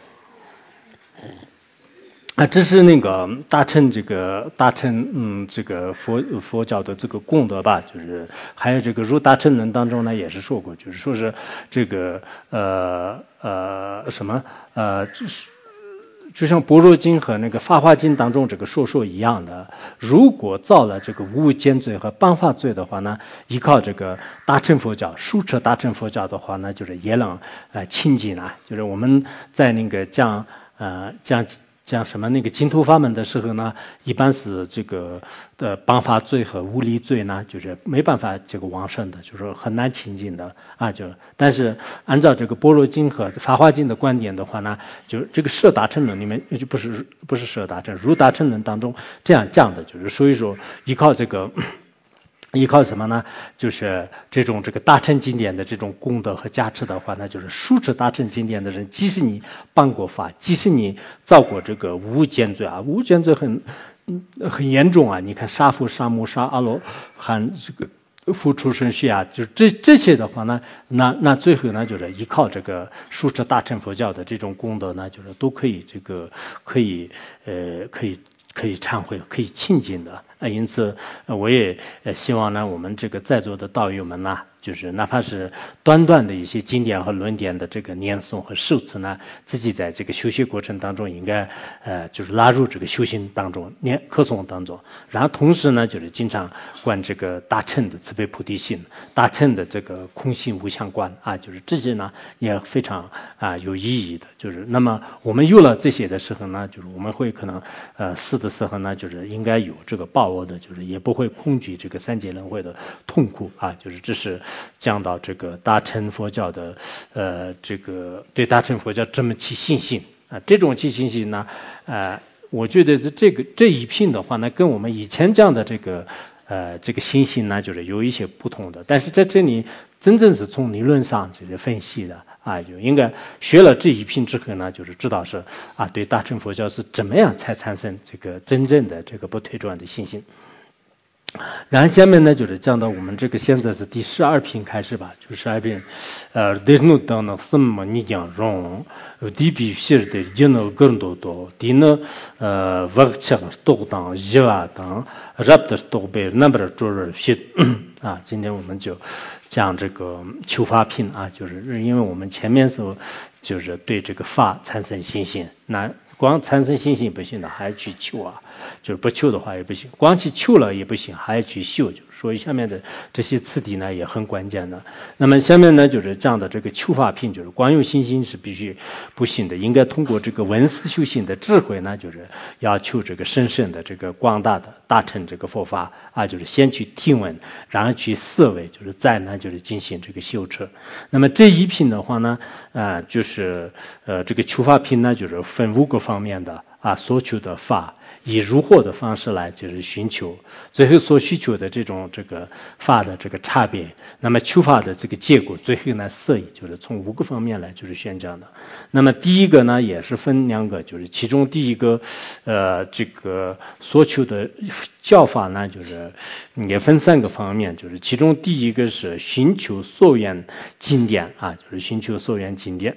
啊，这是那个大乘这个大乘嗯这个佛佛教的这个功德吧，就是还有这个入大乘论当中呢也是说过，就是说是这个呃呃什么呃就是就像般若经和那个法华经当中这个说说一样的，如果造了这个无间罪和谤法罪的话呢，依靠这个大乘佛教书持大乘佛教的话呢，就是也能呃亲近啊，就是我们在那个讲呃讲。讲什么那个净土法门的时候呢，一般是这个的谤法罪和无离罪呢，就是没办法这个往生的，就是很难亲近的啊。就但是按照这个般若经和法华经的观点的话呢，就是这个摄大乘论里面就不是不是摄大乘，入大乘论当中这样讲的，就是所以说依靠这个。依靠什么呢？就是这种这个大乘经典的这种功德和加持的话，那就是书持大乘经典的人，即使你谤过法，即使你造过这个无间罪啊，无间罪很很严重啊！你看杀父、杀母、杀阿罗汉这个付出生血啊，就是这这些的话呢，那那最后呢，就是依靠这个书持大乘佛教的这种功德呢，就是都可以这个可以呃可以。可以忏悔，可以亲近的啊，因此我也希望呢，我们这个在座的道友们呢，就是哪怕是短短的一些经典和论点的这个念诵和受持呢，自己在这个修学过程当中应该呃就是拉入这个修行当中，念课诵当中，然后同时呢，就是经常观这个大乘的慈悲菩提心，大乘的这个空性无相观啊，就是这些呢也非常啊有意义的，就是那么我们有了这些的时候呢，就是我们会可能呃死的时候呢，就是应该有这个把握的，就是也不会恐惧这个三界轮回的痛苦啊，就是这是讲到这个大乘佛教的呃这个对大乘佛教这么起信心啊，这种起信心呢，呃，我觉得这个这一品的话呢，跟我们以前讲的这个呃这个信心呢，就是有一些不同的，但是在这里真正是从理论上就是分析的。啊，就应该学了这一品之后呢，就是知道是啊，对大乘佛教是怎么样才产生这个真正的这个不退转的信心。然后下面呢，就是讲到我们这个现在是第十二品开始吧，就十二品，呃，得努当那什么你讲容，第必须的一呢更多多，第呢呃，我讲多当一万当，入的多被那么的做人些啊，今天我们就讲这个求法品啊，就是因为我们前面时候就是对这个法产生信心，那光产生信心不行的，还要去求啊。就是不求的话也不行，光去求了也不行，还要去修。就是所以下面的这些次第呢也很关键的。那么下面呢就是这样的这个求法品，就是光有信心是必须不行的，应该通过这个闻思修行的智慧呢，就是要求这个深深的这个广大的大乘这个佛法啊，就是先去听闻，然后去思维，就是再呢就是进行这个修持。那么这一品的话呢，呃，就是呃这个求法品呢，就是分五个方面的啊，所求的法。以如获的方式来就是寻求，最后所需求的这种这个法的这个差别，那么求法的这个结果，最后呢摄以就是从五个方面来就是宣讲的。那么第一个呢也是分两个，就是其中第一个，呃，这个所求的教法呢，就是也分三个方面，就是其中第一个是寻求所愿经典啊，就是寻求所愿经典，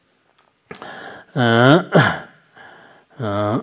嗯嗯。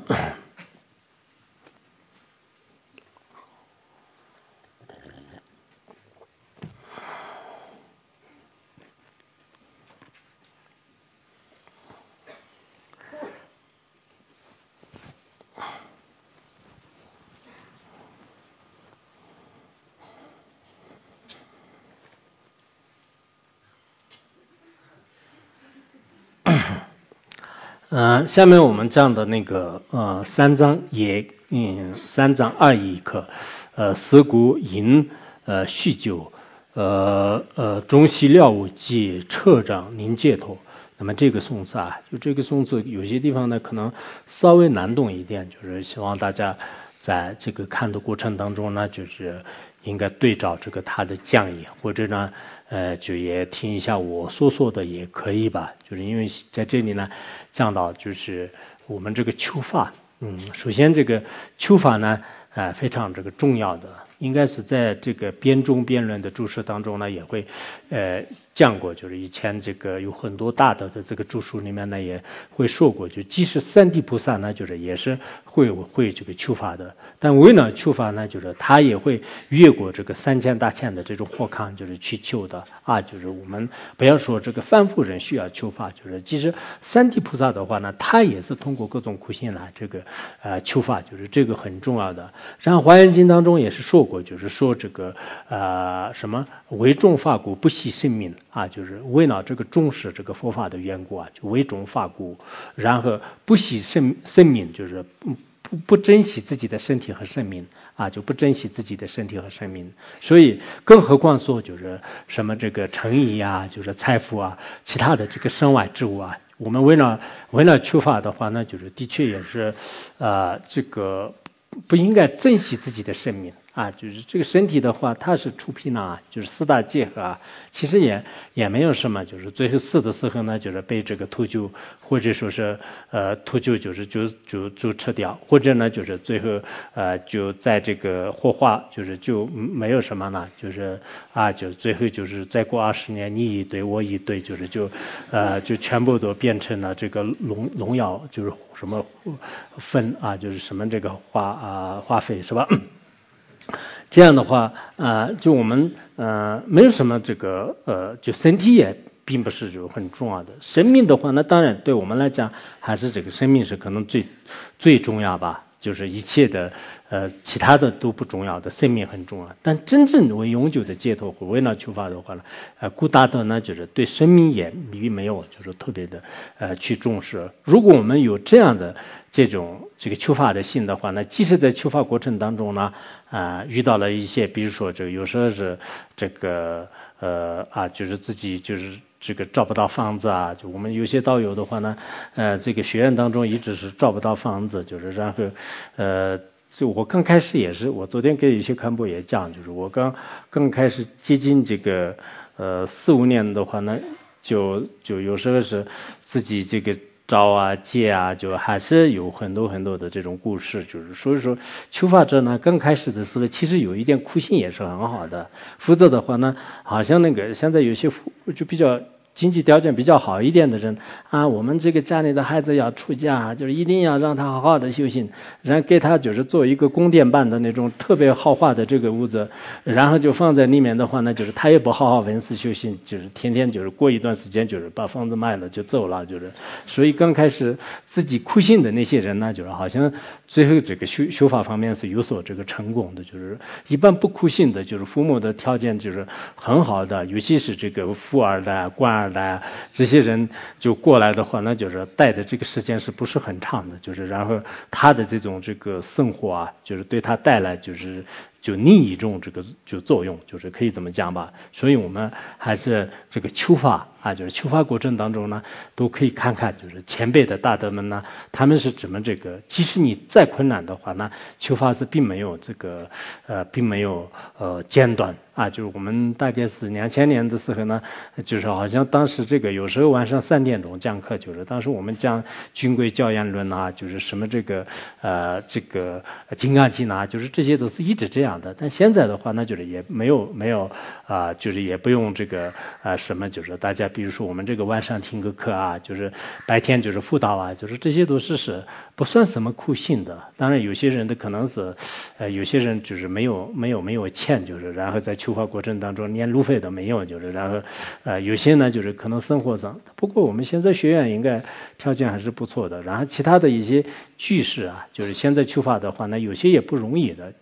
呃，下面我们讲的那个呃三章也嗯三章二一课，呃思古饮呃酗酒，呃呃中西料物及彻掌临戒头。那么这个颂词啊，就这个颂词有些地方呢可能稍微难懂一点，就是希望大家在这个看的过程当中呢，就是应该对照这个它的讲义，或者呢。呃，就也听一下我说说的也可以吧，就是因为在这里呢，讲到就是我们这个秋法，嗯，首先这个秋法呢，呃，非常这个重要的，应该是在这个编中辩论的注释当中呢，也会，呃，讲过，就是以前这个有很多大德的这个著述里面呢，也会说过，就即使三地菩萨呢，就是也是会会这个秋法的，但为了秋法呢，就是他也会越过这个三千大千的这种祸康，就是去求的啊，就是我们不要说这个凡夫人需要求法，就是其实三地菩萨的话呢，他也是通过各种苦心来这个呃求法，就是这个很重要的。然后《华严经》当中也是说过，就是说这个呃什么为众法故不惜生命啊，就是为了这个重视这个佛法的缘故啊，就为众法故，然后不惜生生命，就是不不不珍惜自己的身体和生命啊，就不珍惜自己的身体和生命。所以，更何况说就是什么这个诚意啊，就是财富啊，其他的这个身外之物啊，我们为了为了求法的话呢，就是的确也是，呃，这个不应该珍惜自己的生命。啊，就是这个身体的话，它是出皮囊，就是四大结合啊，其实也也没有什么，就是最后死的时候呢，就是被这个秃鹫或者说是呃秃鹫就是就就就吃掉，或者呢就是最后呃就在这个火化，就是就没有什么了，就是啊就最后就是再过二十年你一堆我一堆，就是就呃就全部都变成了这个农农药，就是什么粪啊，就是什么这个化啊化肥是吧？这样的话，呃，就我们呃没有什么这个呃，就身体也并不是就很重要的。生命的话，那当然对我们来讲，还是这个生命是可能最最重要吧。就是一切的呃其他的都不重要的，生命很重要。但真正为永久的解脱或为了求法的话呢，呃，古大德呢就是对生命也并没有就是特别的呃去重视。如果我们有这样的这种这个求法的心的话呢，即使在求法过程当中呢，啊、呃，遇到了一些，比如说这个有时候是这个呃啊，就是自己就是这个找不到房子啊，就我们有些道友的话呢，呃，这个学院当中一直是找不到房子，就是然后，呃，就我刚开始也是，我昨天给一些干部也讲，就是我刚刚开始接近这个呃四五年的话呢，就就有时候是自己这个。招啊借啊，就还是有很多很多的这种故事，就是所以说求法者呢，刚开始的时候其实有一点苦心也是很好的，否则的话呢，好像那个现在有些就比较经济条件比较好一点的人啊，我们这个家里的孩子要出家，就是一定要让他好好的修行，然后给他就是做一个宫殿般的那种特别豪华的这个屋子，然后就放在里面的话呢，就是他也不好好闻思修行，就是天天就是过一段时间就是把房子卖了就走了，就是所以刚开始自己苦心的那些人呢，就是好像最后这个修修法方面是有所这个成功的，就是一般不苦心的，就是父母的条件就是很好的，尤其是这个富二代、官二代这些人就过来的话，那就是待的这个时间是不是很长的？就是然后他的这种这个生活啊，就是对他带来就是就另一种这个就作用，就是可以这么讲吧。所以我们还是这个求法啊，就是求法过程当中呢，都可以看看就是前辈的大德们呢，他们是怎么这个，即使你再困难的话呢，求法是并没有这个呃，并没有呃间断。啊，就是我们大概是两千年的时候呢，就是好像当时这个有时候晚上三点钟讲课，就是当时我们讲军规教研论啊，就是什么这个呃这个金刚经啊，就是这些都是一直这样的。但现在的话呢，就是也没有没有啊、呃，就是也不用这个呃什么，就是大家比如说我们这个晚上听个课啊，就是白天就是辅导啊，就是这些都是是不算什么苦心的。当然有些人的可能是呃有些人就是没有没有没有钱，就是然后在求法过程当中连路费都没有，就是然后呃有些呢就是可能生活上，不过我们现在学院应该条件还是不错的。然后其他的一些句式啊，就是现在求法的话呢，有些也不容易的。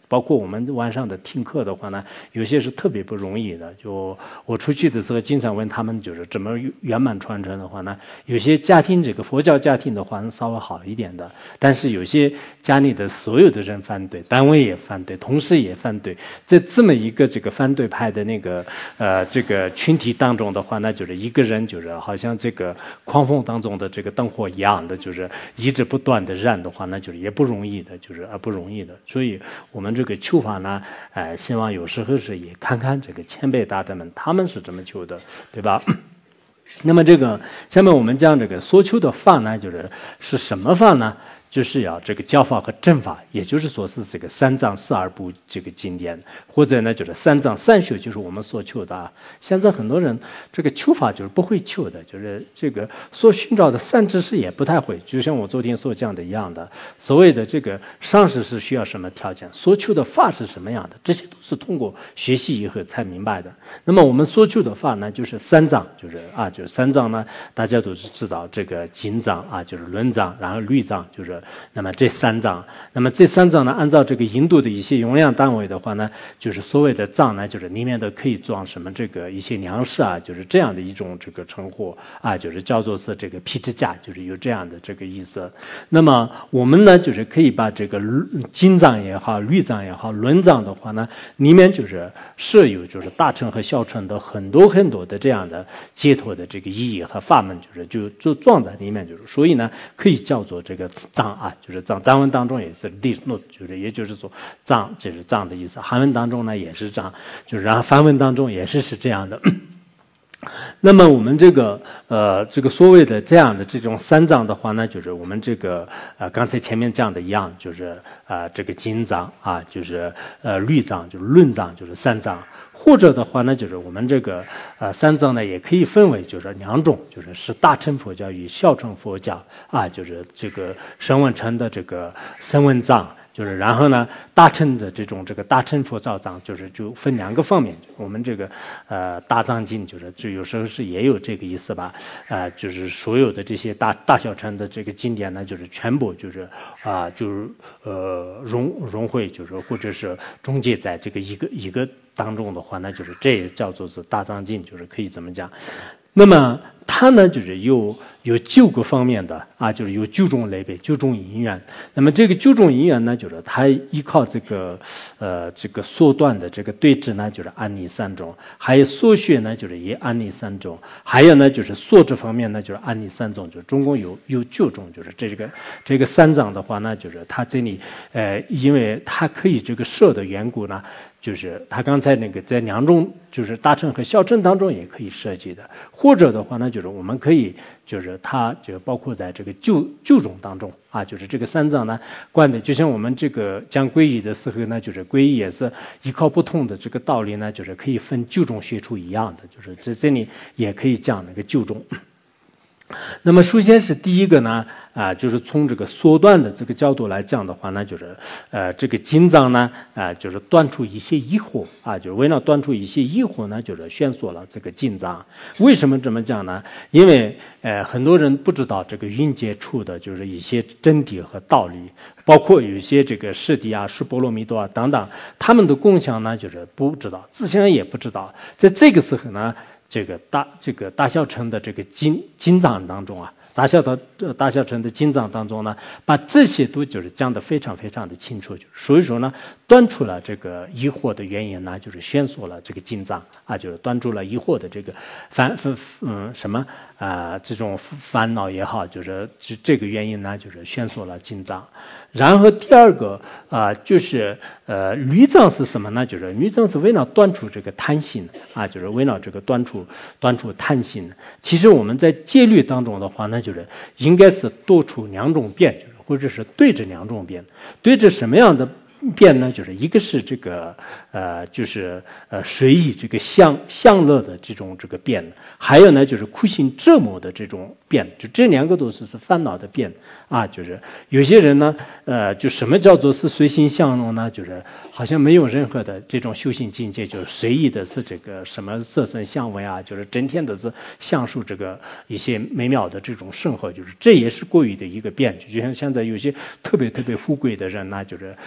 包括我们晚上的听课的话呢，有些是特别不容易的。就我出去的时候，经常问他们，就是怎么圆满传承的话呢，有些家庭这个佛教家庭的话稍微好一点的，但是有些家里的所有的人反对，单位也反对，同事也反对，在这么一个这个反对派的那个呃这个群体当中的话，那就是一个人就是好像这个狂风当中的这个灯火一样的，就是一直不断的燃的话，那就是也不容易的，就是啊不容易的。所以我们这个求法呢，呃，希望有时候是也看看这个前辈大德们他们是怎么求的，对吧？那么这个下面我们讲这个所求的法呢，就是是什么法呢？就是要这个教法和正法，也就是说是这个三藏十二部这个经典，或者呢就是三藏三学，就是我们所求的啊。现在很多人这个求法就是不会求的，就是这个所寻找的善知识也不太会。就像我昨天所讲的一样的，所谓的这个上师是需要什么条件，所求的法是什么样的，这些都是通过学习以后才明白的。那么我们所求的法呢，就是三藏，就是啊，就是三藏呢，大家都是知道这个经藏啊，就是论藏，然后律藏，就是。那么这三藏，那么这三藏呢，按照这个印度的一些容量单位的话呢，就是所谓的藏呢，就是里面的可以装什么这个一些粮食啊，就是这样的一种这个称呼啊，就是叫做是这个毗支迦，就是有这样的这个意思。那么我们呢，就是可以把这个经藏也好，律藏也好，论藏的话呢，里面就是设有就是大乘和小乘的很多很多的这样的解脱的这个意义和法门，就是就就装在里面，就是所以呢，可以叫做这个藏。啊，就是藏，藏文当中也是例诺，就是也就是说藏就是藏的意思。韩文当中呢也是藏，就是然后梵文当中也是是这样的。那么我们这个呃这个所谓的这样的这种三藏的话呢，就是我们这个呃刚才前面讲的一样，就是啊、呃、这个经藏啊，就是呃律藏，就是论藏，就是三藏。或者的话呢，就是我们这个呃三藏呢也可以分为就是两种，就是是大乘佛教与小乘佛教啊，就是这个声闻乘的这个声闻藏。就是然后呢，大乘的这种这个大乘佛教藏，就是就分两个方面。我们这个呃大藏经，就是就有时候是也有这个意思吧，呃，就是所有的这些大大小乘的这个经典呢，就是全部就是啊、呃，就是呃融融汇，就是或者是中介在这个一个一个当中的话呢，就是这也叫做是大藏经，就是可以这么讲。那么它呢，就是有有九个方面的啊，就是有九种类别、九种因缘。那么这个九种因缘呢，就是它依靠这个呃这个缩短的这个对治呢，就是安利三种；还有缩学呢，就是也安利三种；还有呢，就是缩制方面呢，就是安利三种，就总共有有九种。就是这个这个三藏的话呢，就是它这里呃，因为它可以这个设的缘故呢。就是他刚才那个在两种，就是大乘和小乘当中也可以设计的，或者的话呢，就是我们可以，就是它就包括在这个九九种当中啊，就是这个三藏呢，观的就像我们这个讲皈依的时候呢，就是皈依也是依靠不同的这个道理呢，就是可以分九种学处一样的，就是在这里也可以讲那个九种。那么首先是第一个呢，啊、呃，就是从这个缩短的这个角度来讲的话呢，就是呃，这个经藏呢，啊、呃，就是断除一些疑惑啊，就是为了断除一些疑惑呢，就是宣说了这个经藏。为什么这么讲呢？因为呃，很多人不知道这个云界处的就是一些真谛和道理，包括有一些这个释谛啊、释波罗蜜多啊等等，他们的共享呢，就是不知道，自相也不知道，在这个时候呢。这个大这个大小乘的这个经经藏当中啊，大小的大小乘的经藏当中呢，把这些都就是讲得非常非常的清楚，就是所以说呢，断除了这个疑惑的原因呢，就是宣说了这个经藏啊，就是断除了疑惑的这个烦烦嗯什么啊、呃、这种烦恼也好，就是这这个原因呢，就是宣说了经藏。然后第二个啊、呃，就是呃律藏是什么呢？就是律藏是为了断除这个贪心啊，就是为了这个断除断除贪心。其实我们在戒律当中的话呢，就是应该是多出两种辩，就是或者是对着两种辩，对着什么样的辩呢？就是一个是这个呃，就是呃随意这个享享乐的这种这个辩，还有呢就是苦心折磨的这种辩，就这两个都是是烦恼的辩啊。就是有些人呢，呃，就什么叫做是随心享乐呢？就是好像没有任何的这种修行境界，就是随意的是这个什么色身香味啊，就是整天的是享受这个一些美妙的这种生活，就是这也是过于的一个辩。就像现在有些特别特别富贵的人呢，就是那么就。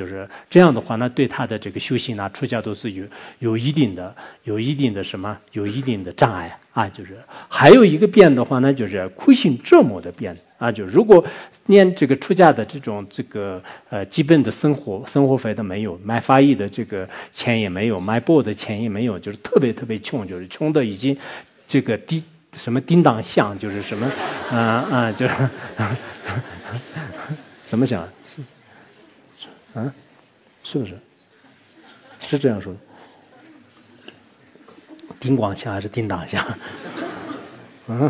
就是这样的话呢，对他的这个修行啊、出家都是有有一定的、有一定的什么、有一定的障碍啊。就是还有一个变的话呢，就是苦行折磨的变啊。就如果连这个出家的这种这个呃基本的生活生活费都没有，买法衣的这个钱也没有，买钵的钱也没有，就是特别特别穷，就是穷的已经这个低。什么叮当响，就是什么，啊、呃、啊，就是什么响？是，啊，是不是？是这样说的？叮咣响还是叮当响？嗯，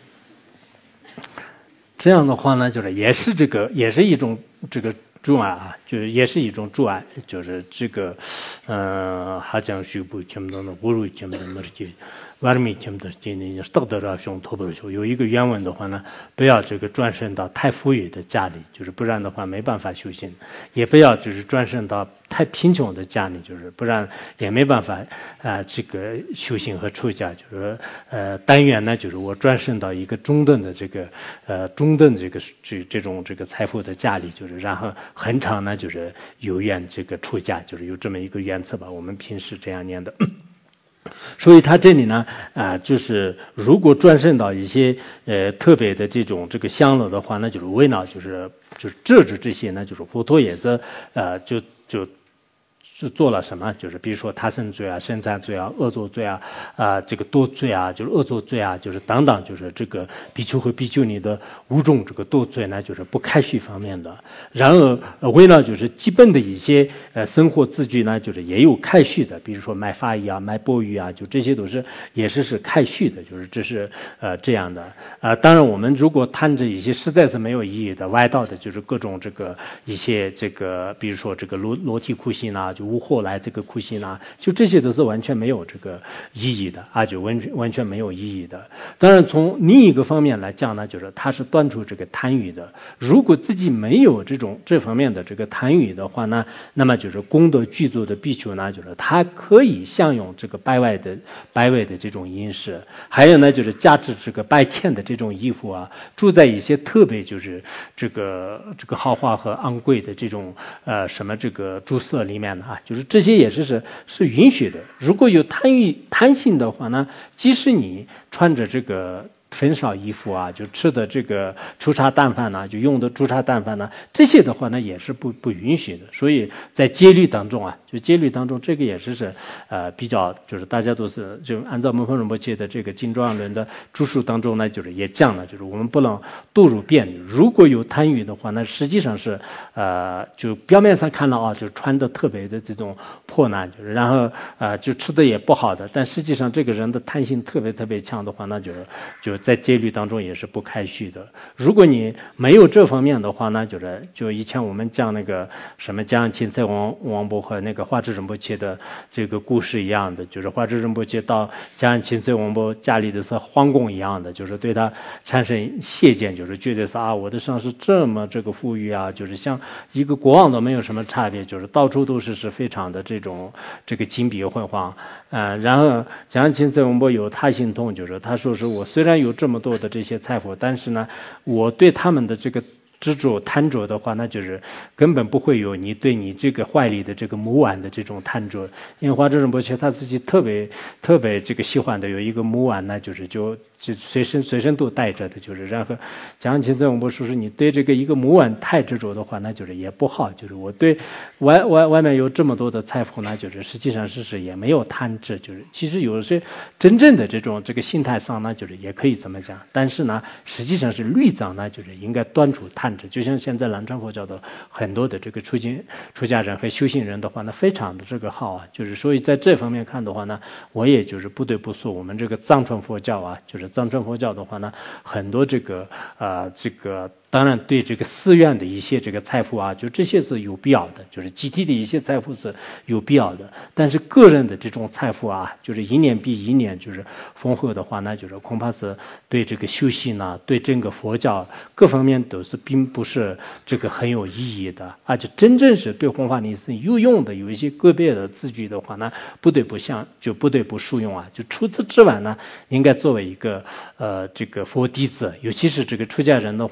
这样的话呢，就是也是这个，也是一种这个阻碍啊，就是也是一种阻碍，就是这个，嗯，好像是不听不懂的，不如听不懂的这。外面听不懂，今年是道德上胸托不住。有一个原文的话呢，不要这个转身到太富裕的家里，就是不然的话没办法修行；也不要就是转身到太贫穷的家里，就是不然也没办法啊、呃、这个修行和出家。就是呃，但愿呢，就是我转身到一个中等的这个呃中等这个这这种这个财富的家里，就是然后很长呢，就是有缘这个出家，就是有这么一个原则吧。我们平时这样念的。所以他这里呢，啊、呃，就是如果转生到一些呃特别的这种这个香乐的话，那就是为了就是就是制止这些呢，就是佛陀也是呃就就。是做了什么？就是比如说他生罪啊、生产罪啊、恶作罪啊、啊、呃、这个堕罪啊，就是恶作罪啊，就是等等，就是这个比丘和比丘尼的五种这个堕罪呢，就是不开序方面的。然而，呃、为了就是基本的一些呃生活字句呢，就是也有开序的，比如说买法衣啊、买钵盂啊，就这些都是也是是开序的，就是这是呃这样的。啊、呃，当然我们如果谈着一些实在是没有意义的歪道的，就是各种这个一些这个，比如说这个裸裸体苦行啊，就无后来这个苦行啊，就这些都是完全没有这个意义的啊，就完全完全没有意义的。当然，从另一个方面来讲呢，就是它是断除这个贪欲的。如果自己没有这种这方面的这个贪欲的话呢，那么就是功德具足的比丘呢，就是他可以享用这个百外的百味的这种饮食，还有呢就是价值这个百千的这种衣服啊，住在一些特别就是这个这个豪华和昂贵的这种呃什么这个住舍里面的啊。就是这些也是是是允许的。如果有贪欲贪心的话呢，即使你穿着这个很少衣服啊，就吃的这个粗茶淡饭呢、啊，就用的粗茶淡饭呢，这些的话呢也是不不允许的。所以在戒律当中啊，就戒律当中，这个也是是呃比较就是大家都是就按照门峰仁波切的这个金庄论的著述当中呢，就是也讲了，就是我们不能堕入便利。如果有贪欲的话，那实际上是呃就表面上看到啊，就穿的特别的这种破烂，就是然后呃就吃的也不好的，但实际上这个人的贪性特别特别强的话，那就是就在戒律当中也是不开序的。如果你没有这方面的话呢，就是就以前我们讲那个什么江钦在王王伯和那个华智仁波切的这个故事一样的，就是华智仁波切到江钦在王伯家里的是皇宫一样的，就是对他产生谢见，就是觉得是啊，我的上司这么这个富裕啊，就是像一个国王都没有什么差别，就是到处都是是非常的这种这个金碧辉煌。呃，然后江钦在王伯有他心痛，就是他说是我虽然有这么多的这些财富，但是呢，我对他们的这个执着贪着的话，那就是根本不会有你对你这个怀里的这个母碗的这种贪着。因为华智仁波切他自己特别特别这个喜欢的有一个母碗呢，就是就就随身随身都带着的，就是然后讲起这我们说是你对这个一个母碗太执着的话，那就是也不好。就是我对外外外面有这么多的财富呢，就是实际上是是也没有贪执，就是其实有些真正的这种这个心态上呢，就是也可以这么讲，但是呢，实际上是律藏呢，就是应该断除贪。就像现在南传佛教的很多的这个出家出家人和修行人的话呢，非常的这个好啊，就是所以在这方面看的话呢，我也就是不得不说，我们这个藏传佛教啊，就是藏传佛教的话呢，很多这个呃这个。当然，对这个寺院的一些这个财富啊，就这些是有必要的，就是集体的一些财富是有必要的。但是个人的这种财富啊，就是一年比一年就是丰厚的话呢，就是恐怕是对这个修行呢，对整个佛教各方面都是并不是这个很有意义的，而且真正是对弘法利生有用的，有一些个别的字句的话呢，不得不向就不得不受用啊。就除此之外呢，应该作为一个呃这个佛弟子，尤其是这个出家人的话呢。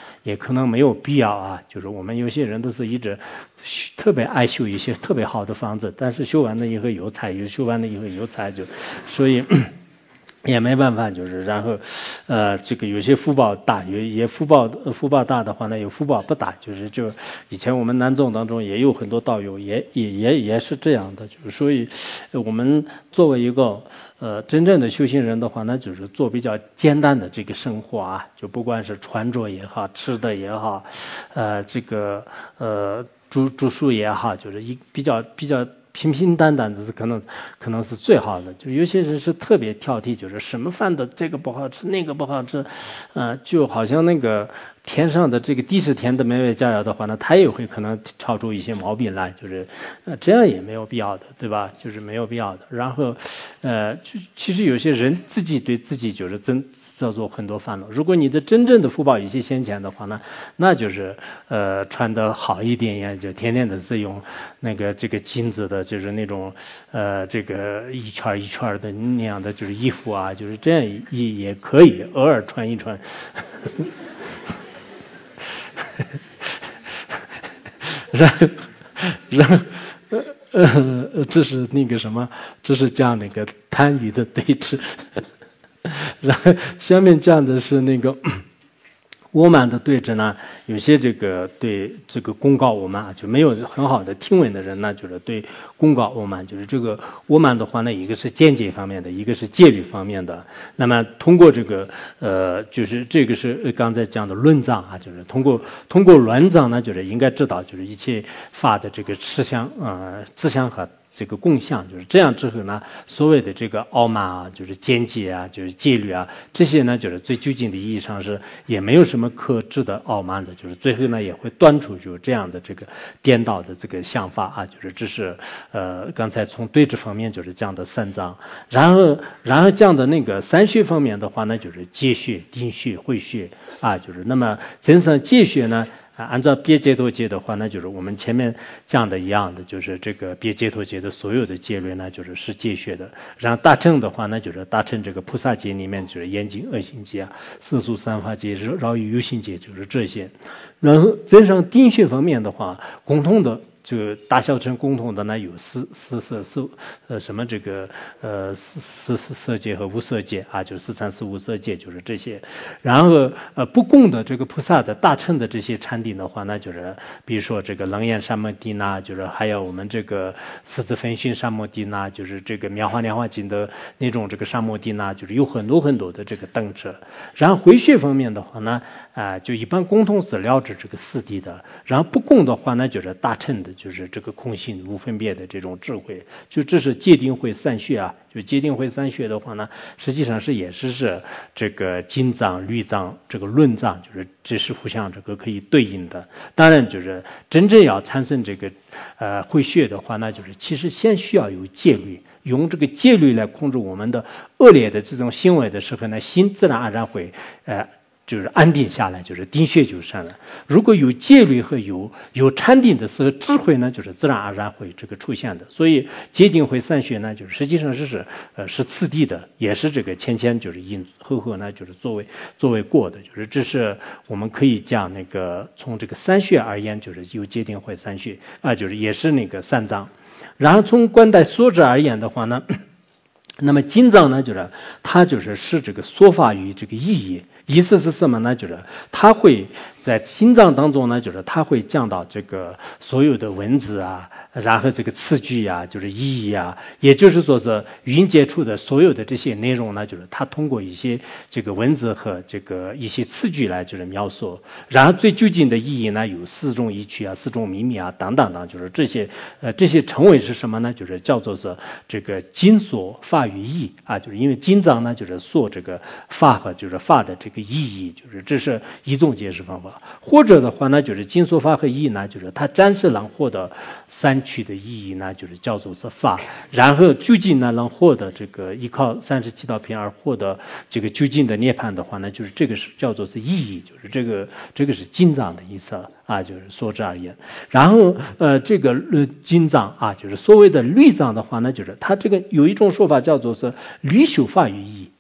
也可能没有必要啊。就是我们有些人都是一直特别爱修一些特别好的房子，但是修完了以后有财，有修完了以后有财，就所以。也没办法，就是然后，呃，这个有些福报大，有也福报福报大的话呢，有福报不大，就是就以前我们南宗当中也有很多道友，也也也也是这样的，就是所以，我们作为一个呃真正的修行人的话呢，就是做比较简单的这个生活啊，就不管是穿着也好，吃的也好，呃，这个呃住住宿也好，就是一比较比较。平平淡淡的是可能可能是最好的，就有些人是特别挑剔，就是什么饭的这个不好吃，那个不好吃，呃，就好像那个天上的这个地是甜的美味佳肴的话呢，他也会可能挑出一些毛病来，就是呃这样也没有必要的，对吧？就是没有必要的。然后，呃，就其实有些人自己对自己就是真造作很多烦恼。如果你的真正的福报有些先前的话呢，那就是呃穿得好一点呀，就天天的是用那个这个金子的。就是那种，呃，这个一圈一圈的那样的就是衣服啊，就是这样也也可以，偶尔穿一穿。然后，然后，呃，这是那个什么，这是讲那个贪欲的对峙。然后下面讲的是那个。我们的对峙呢，有些这个对这个公告我们啊，就没有很好的听闻的人呢，就是对公告我们，就是这个我们的话呢，一个是见解方面的，一个是戒律方面的。那么通过这个呃，就是这个是刚才讲的论藏啊，就是通过通过论藏呢，就是应该知道，就是一切法的这个持相呃自相和。这个共相就是这样之后呢，所谓的这个傲慢啊，就是见解啊，就是戒律啊，这些呢，就是最究竟的意义上是也没有什么可知的傲慢的，就是最后呢也会端出就这样的这个颠倒的这个想法啊，就是这是呃刚才从对峙方面就是讲的三藏，然后然后讲的那个三学方面的话呢，就是戒学、定学、慧学啊，就是那么真正戒学呢。啊，按照别解脱戒的话，那就是我们前面讲的一样的，就是这个别解脱戒的所有的戒律呢，就是是戒学的。然后大乘的话呢，就是大乘这个菩萨戒里面就是严禁恶行戒啊，世俗三法戒、饶于有行戒，就是这些。然后真上定学方面的话，共同的。就大小乘共同的呢有四四色四呃什么这个呃四四四色界和无色界啊，就是四禅四无色界，就是这些。然后呃不共的这个菩萨的大乘的这些禅定的话，那就是比如说这个楞严三摩地呐，就是还有我们这个四字分训三摩地呐，就是这个妙法莲华经的那种这个三摩地呐，就是有很多很多的这个等者。然后回学方面的话呢，啊、呃、就一般共同是了知这个四谛的，然后不共的话呢，就是大乘的。就是这个空性无分别的这种智慧，就这是戒定慧三学啊。就戒定慧三学的话呢，实际上是也是是这个经藏、律藏、这个论藏，就是这是互相这个可以对应的。当然，就是真正要产生这个呃慧学的话呢，就是其实先需要有戒律，用这个戒律来控制我们的恶劣的这种行为的时候呢，心自然而然会呃。就是安定下来，就是定穴就善了。如果有戒律和有有禅定的时候，智慧呢，就是自然而然会这个出现的。所以戒定慧三学呢，就是实际上是是呃是次第的，也是这个前前就是因后后呢，就是作为作为过的，就是这是我们可以讲那个从这个三学而言，就是有戒定慧三学啊、呃，就是也是那个三藏。然后从观待所知而言的话呢。那么经藏呢，就是它就是是这个说法与这个意义，意思是什么呢？就是它会在经藏当中呢，就是它会讲到这个所有的文字啊，然后这个词句啊，就是意义啊，也就是说是语音接触的所有的这些内容呢，就是它通过一些这个文字和这个一些词句来就是描述，然后最究竟的意义呢，有四种意趣啊，四种秘密啊，等等等，就是这些呃这些称谓是什么呢？就是叫做是这个经所法语义啊，就是因为经藏呢，就是说这个法和就是法的这个意义，就是这是一种解释方法。或者的话呢，就是经所法和意义呢，就是它暂时能获得三趣的意义呢，就是叫做是法，然后究竟呢能获得这个依靠三十七道品而获得这个究竟的涅槃的话呢，就是这个是叫做是意义，就是这个这个是经藏的意思啊，就是说之而言。然后呃，这个呃经藏啊，就是所谓的律藏的话呢，就是它这个有一种说法叫做是律修法于义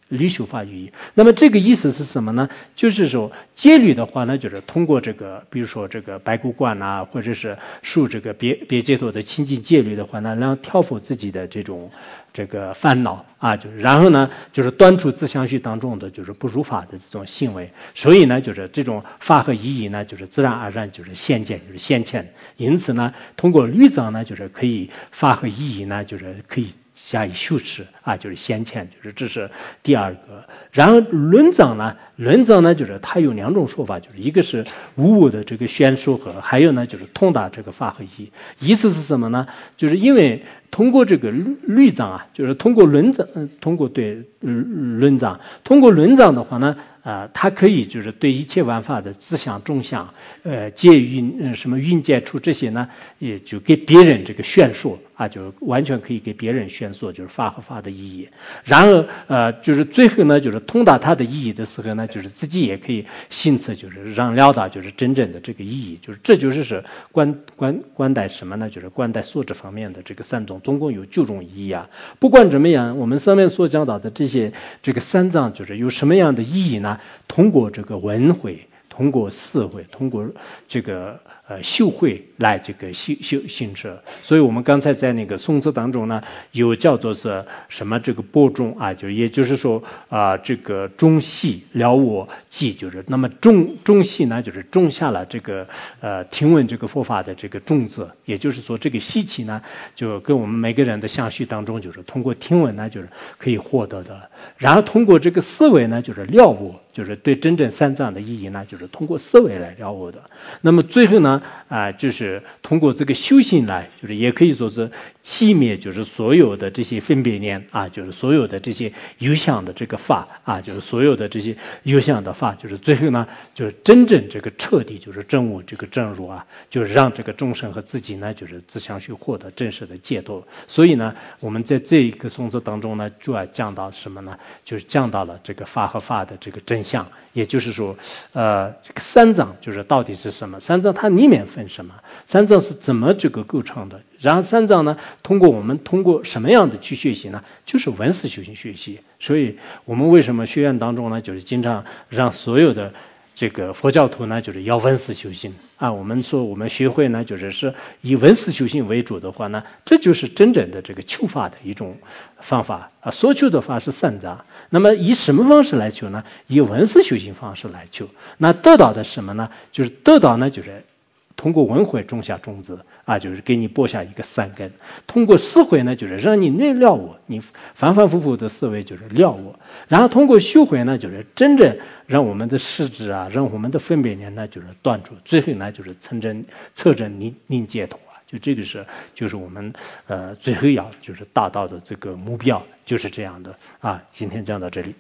律修法语义。那么这个意思是什么呢？就是说戒律的话呢，就是通过这个，比如说这个白骨观啊，或者是受这个别别解脱的清净戒律的话呢，让调伏自己的这种这个烦恼啊，就是然后呢，就是断除自相续当中的就是不如法的这种行为。所以呢，就是这种法和意义呢，就是自然而然就是现见，就是现前。因此呢，通过律藏呢，就是可以法和意义呢，就是可以加以修持啊，就是先前，就是这是第二个。然后论藏呢，论藏呢，就是它有两种说法，就是一个是无我的这个宣说和，还有呢就是通达这个法和义。意思是什么呢？就是因为通过这个律藏啊，就是通过论藏，通过对论藏，通过论藏的话呢。呃，它可以就是对一切万法的自相众相，呃，界运、呃、什么运界处这些呢，也就给别人这个宣说啊，就完全可以给别人宣说，就是法和法的意义。然后呃，就是最后呢，就是通达它的意义的时候呢，就是自己也可以信测，就是让了达就是真正的这个意义，就是这就是是观观观待什么呢？就是观待素质方面的这个三种，总共有九种意义啊。不管怎么样，我们上面所讲到的这些这个三藏，就是有什么样的意义呢？通过这个文会，通过思会，通过这个呃修会来这个修修行者。所以我们刚才在那个颂词当中呢，有叫做是什么这个播种啊，就也就是说啊、呃、这个种系了我记，就是那么种种系呢，就是种下了这个呃听闻这个佛法的这个种子。也就是说，这个习气呢，就跟我们每个人的相续当中，就是通过听闻呢，就是可以获得的。然后通过这个思维呢，就是了悟，就是对真正三藏的意义呢，就是通过思维来了悟的。那么最后呢，啊、呃，就是通过这个修行来，就是也可以说是熄灭，就是所有的这些分别念啊，就是所有的这些有相的这个法啊，就是所有的这些有相的法，就是最后呢，就是真正这个彻底就是证悟这个正如啊，就是让这个众生和自己呢，就是自相续获得真实的解脱。所以呢，我们在这一个颂词当中呢，主要讲到什么呢？就是讲到了这个法和法的这个真相，也就是说，呃，这个三藏就是到底是什么？三藏它里面分什么？三藏是怎么这个构成的？然后三藏呢，通过我们通过什么样的去学习呢？就是闻思修行学习。所以我们为什么学院当中呢，就是经常让所有的这个佛教徒呢，就是要闻思修行啊。我们说我们学会呢，就是是以闻思修行为主的话呢，这就是真正的这个求法的一种方法啊。所求的法是三藏，那么以什么方式来求呢？以闻思修行方式来求。那得到的什么呢？就是得到呢，就是通过闻会种下种子啊，就是给你播下一个善根。通过思会呢，就是让你内了我，你反反复复的思维就是了我。然后通过修会呢，就是真正让我们的实质啊，让我们的分别念呢，就是断除。最后呢，就是测证测证宁宁解脱啊。就这个是，就是我们呃最后要就是达到的这个目标，就是这样的啊。今天讲到这里。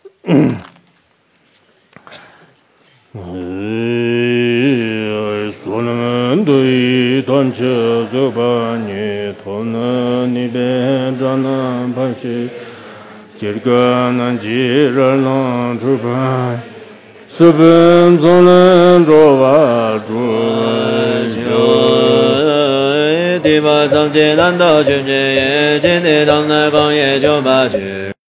所能对断彻则把你头能你边转能盘西，今个能今日能出版，是本总能着瓦住修，第八章节难道全节也，今天当来刚也就把节。